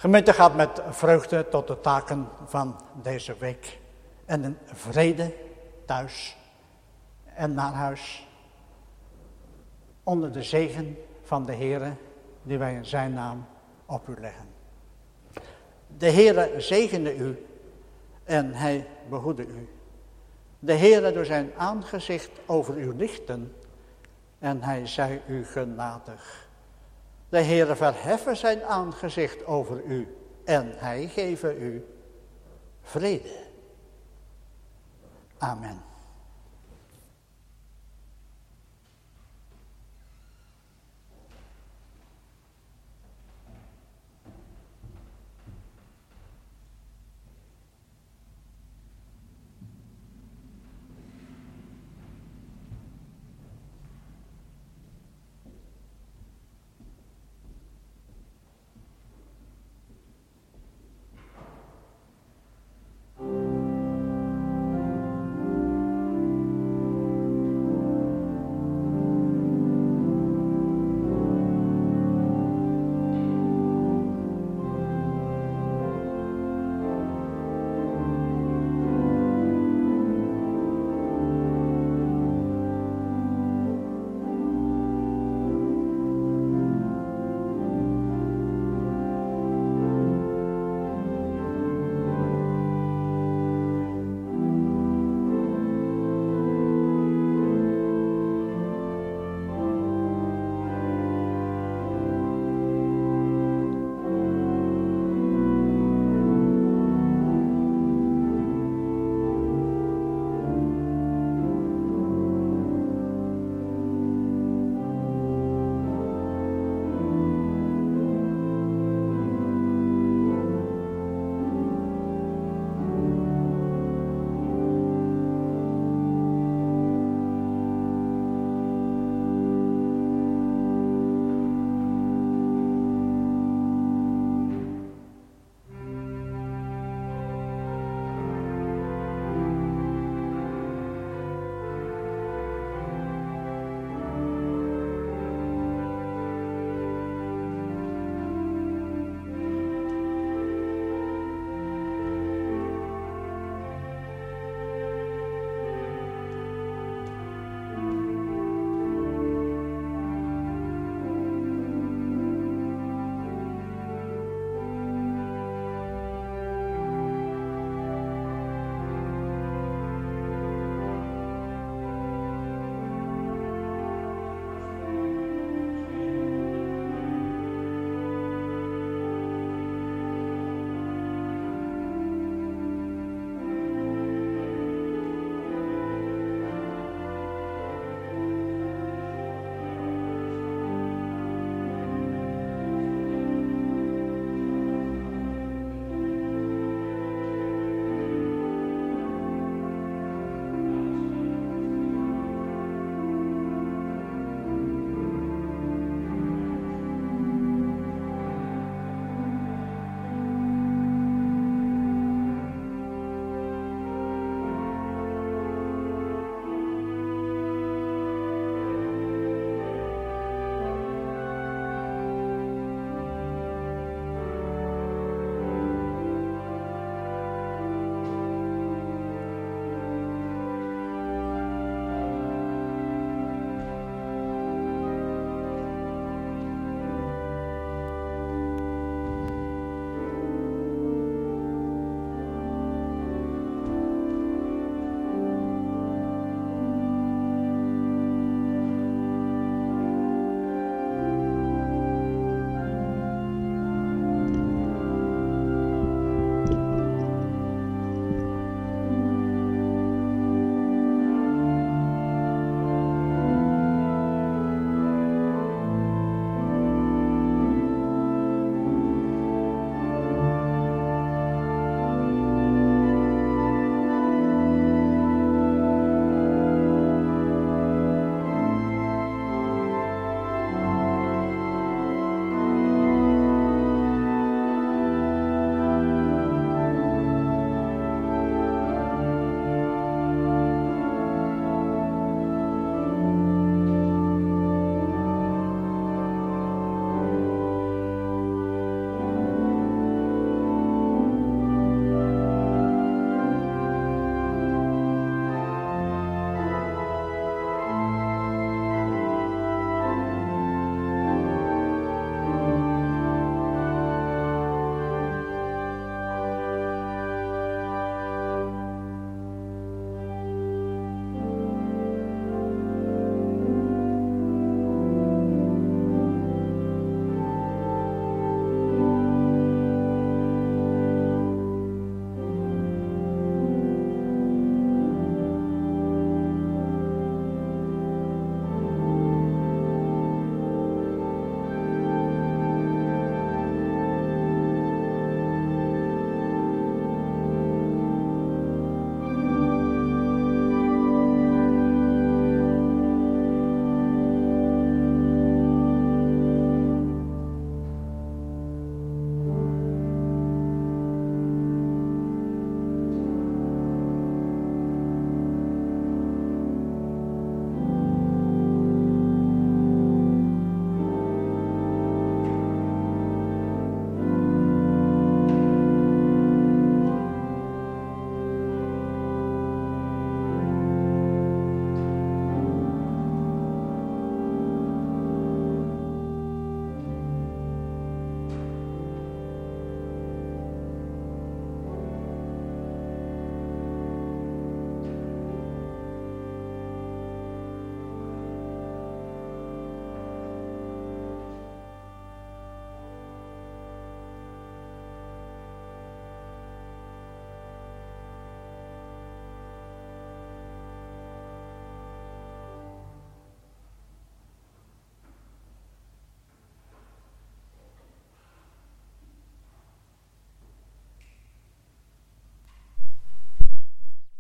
Gemeente gaat met vreugde tot de taken van deze week. En een vrede thuis en naar huis. Onder de zegen van de Heere die wij in zijn naam op u leggen. De Heere zegene u en hij behoede u. De Heere door zijn aangezicht over u lichten en hij zij u genadig. De Heere verheffen zijn aangezicht over u en hij geven u vrede. Amen.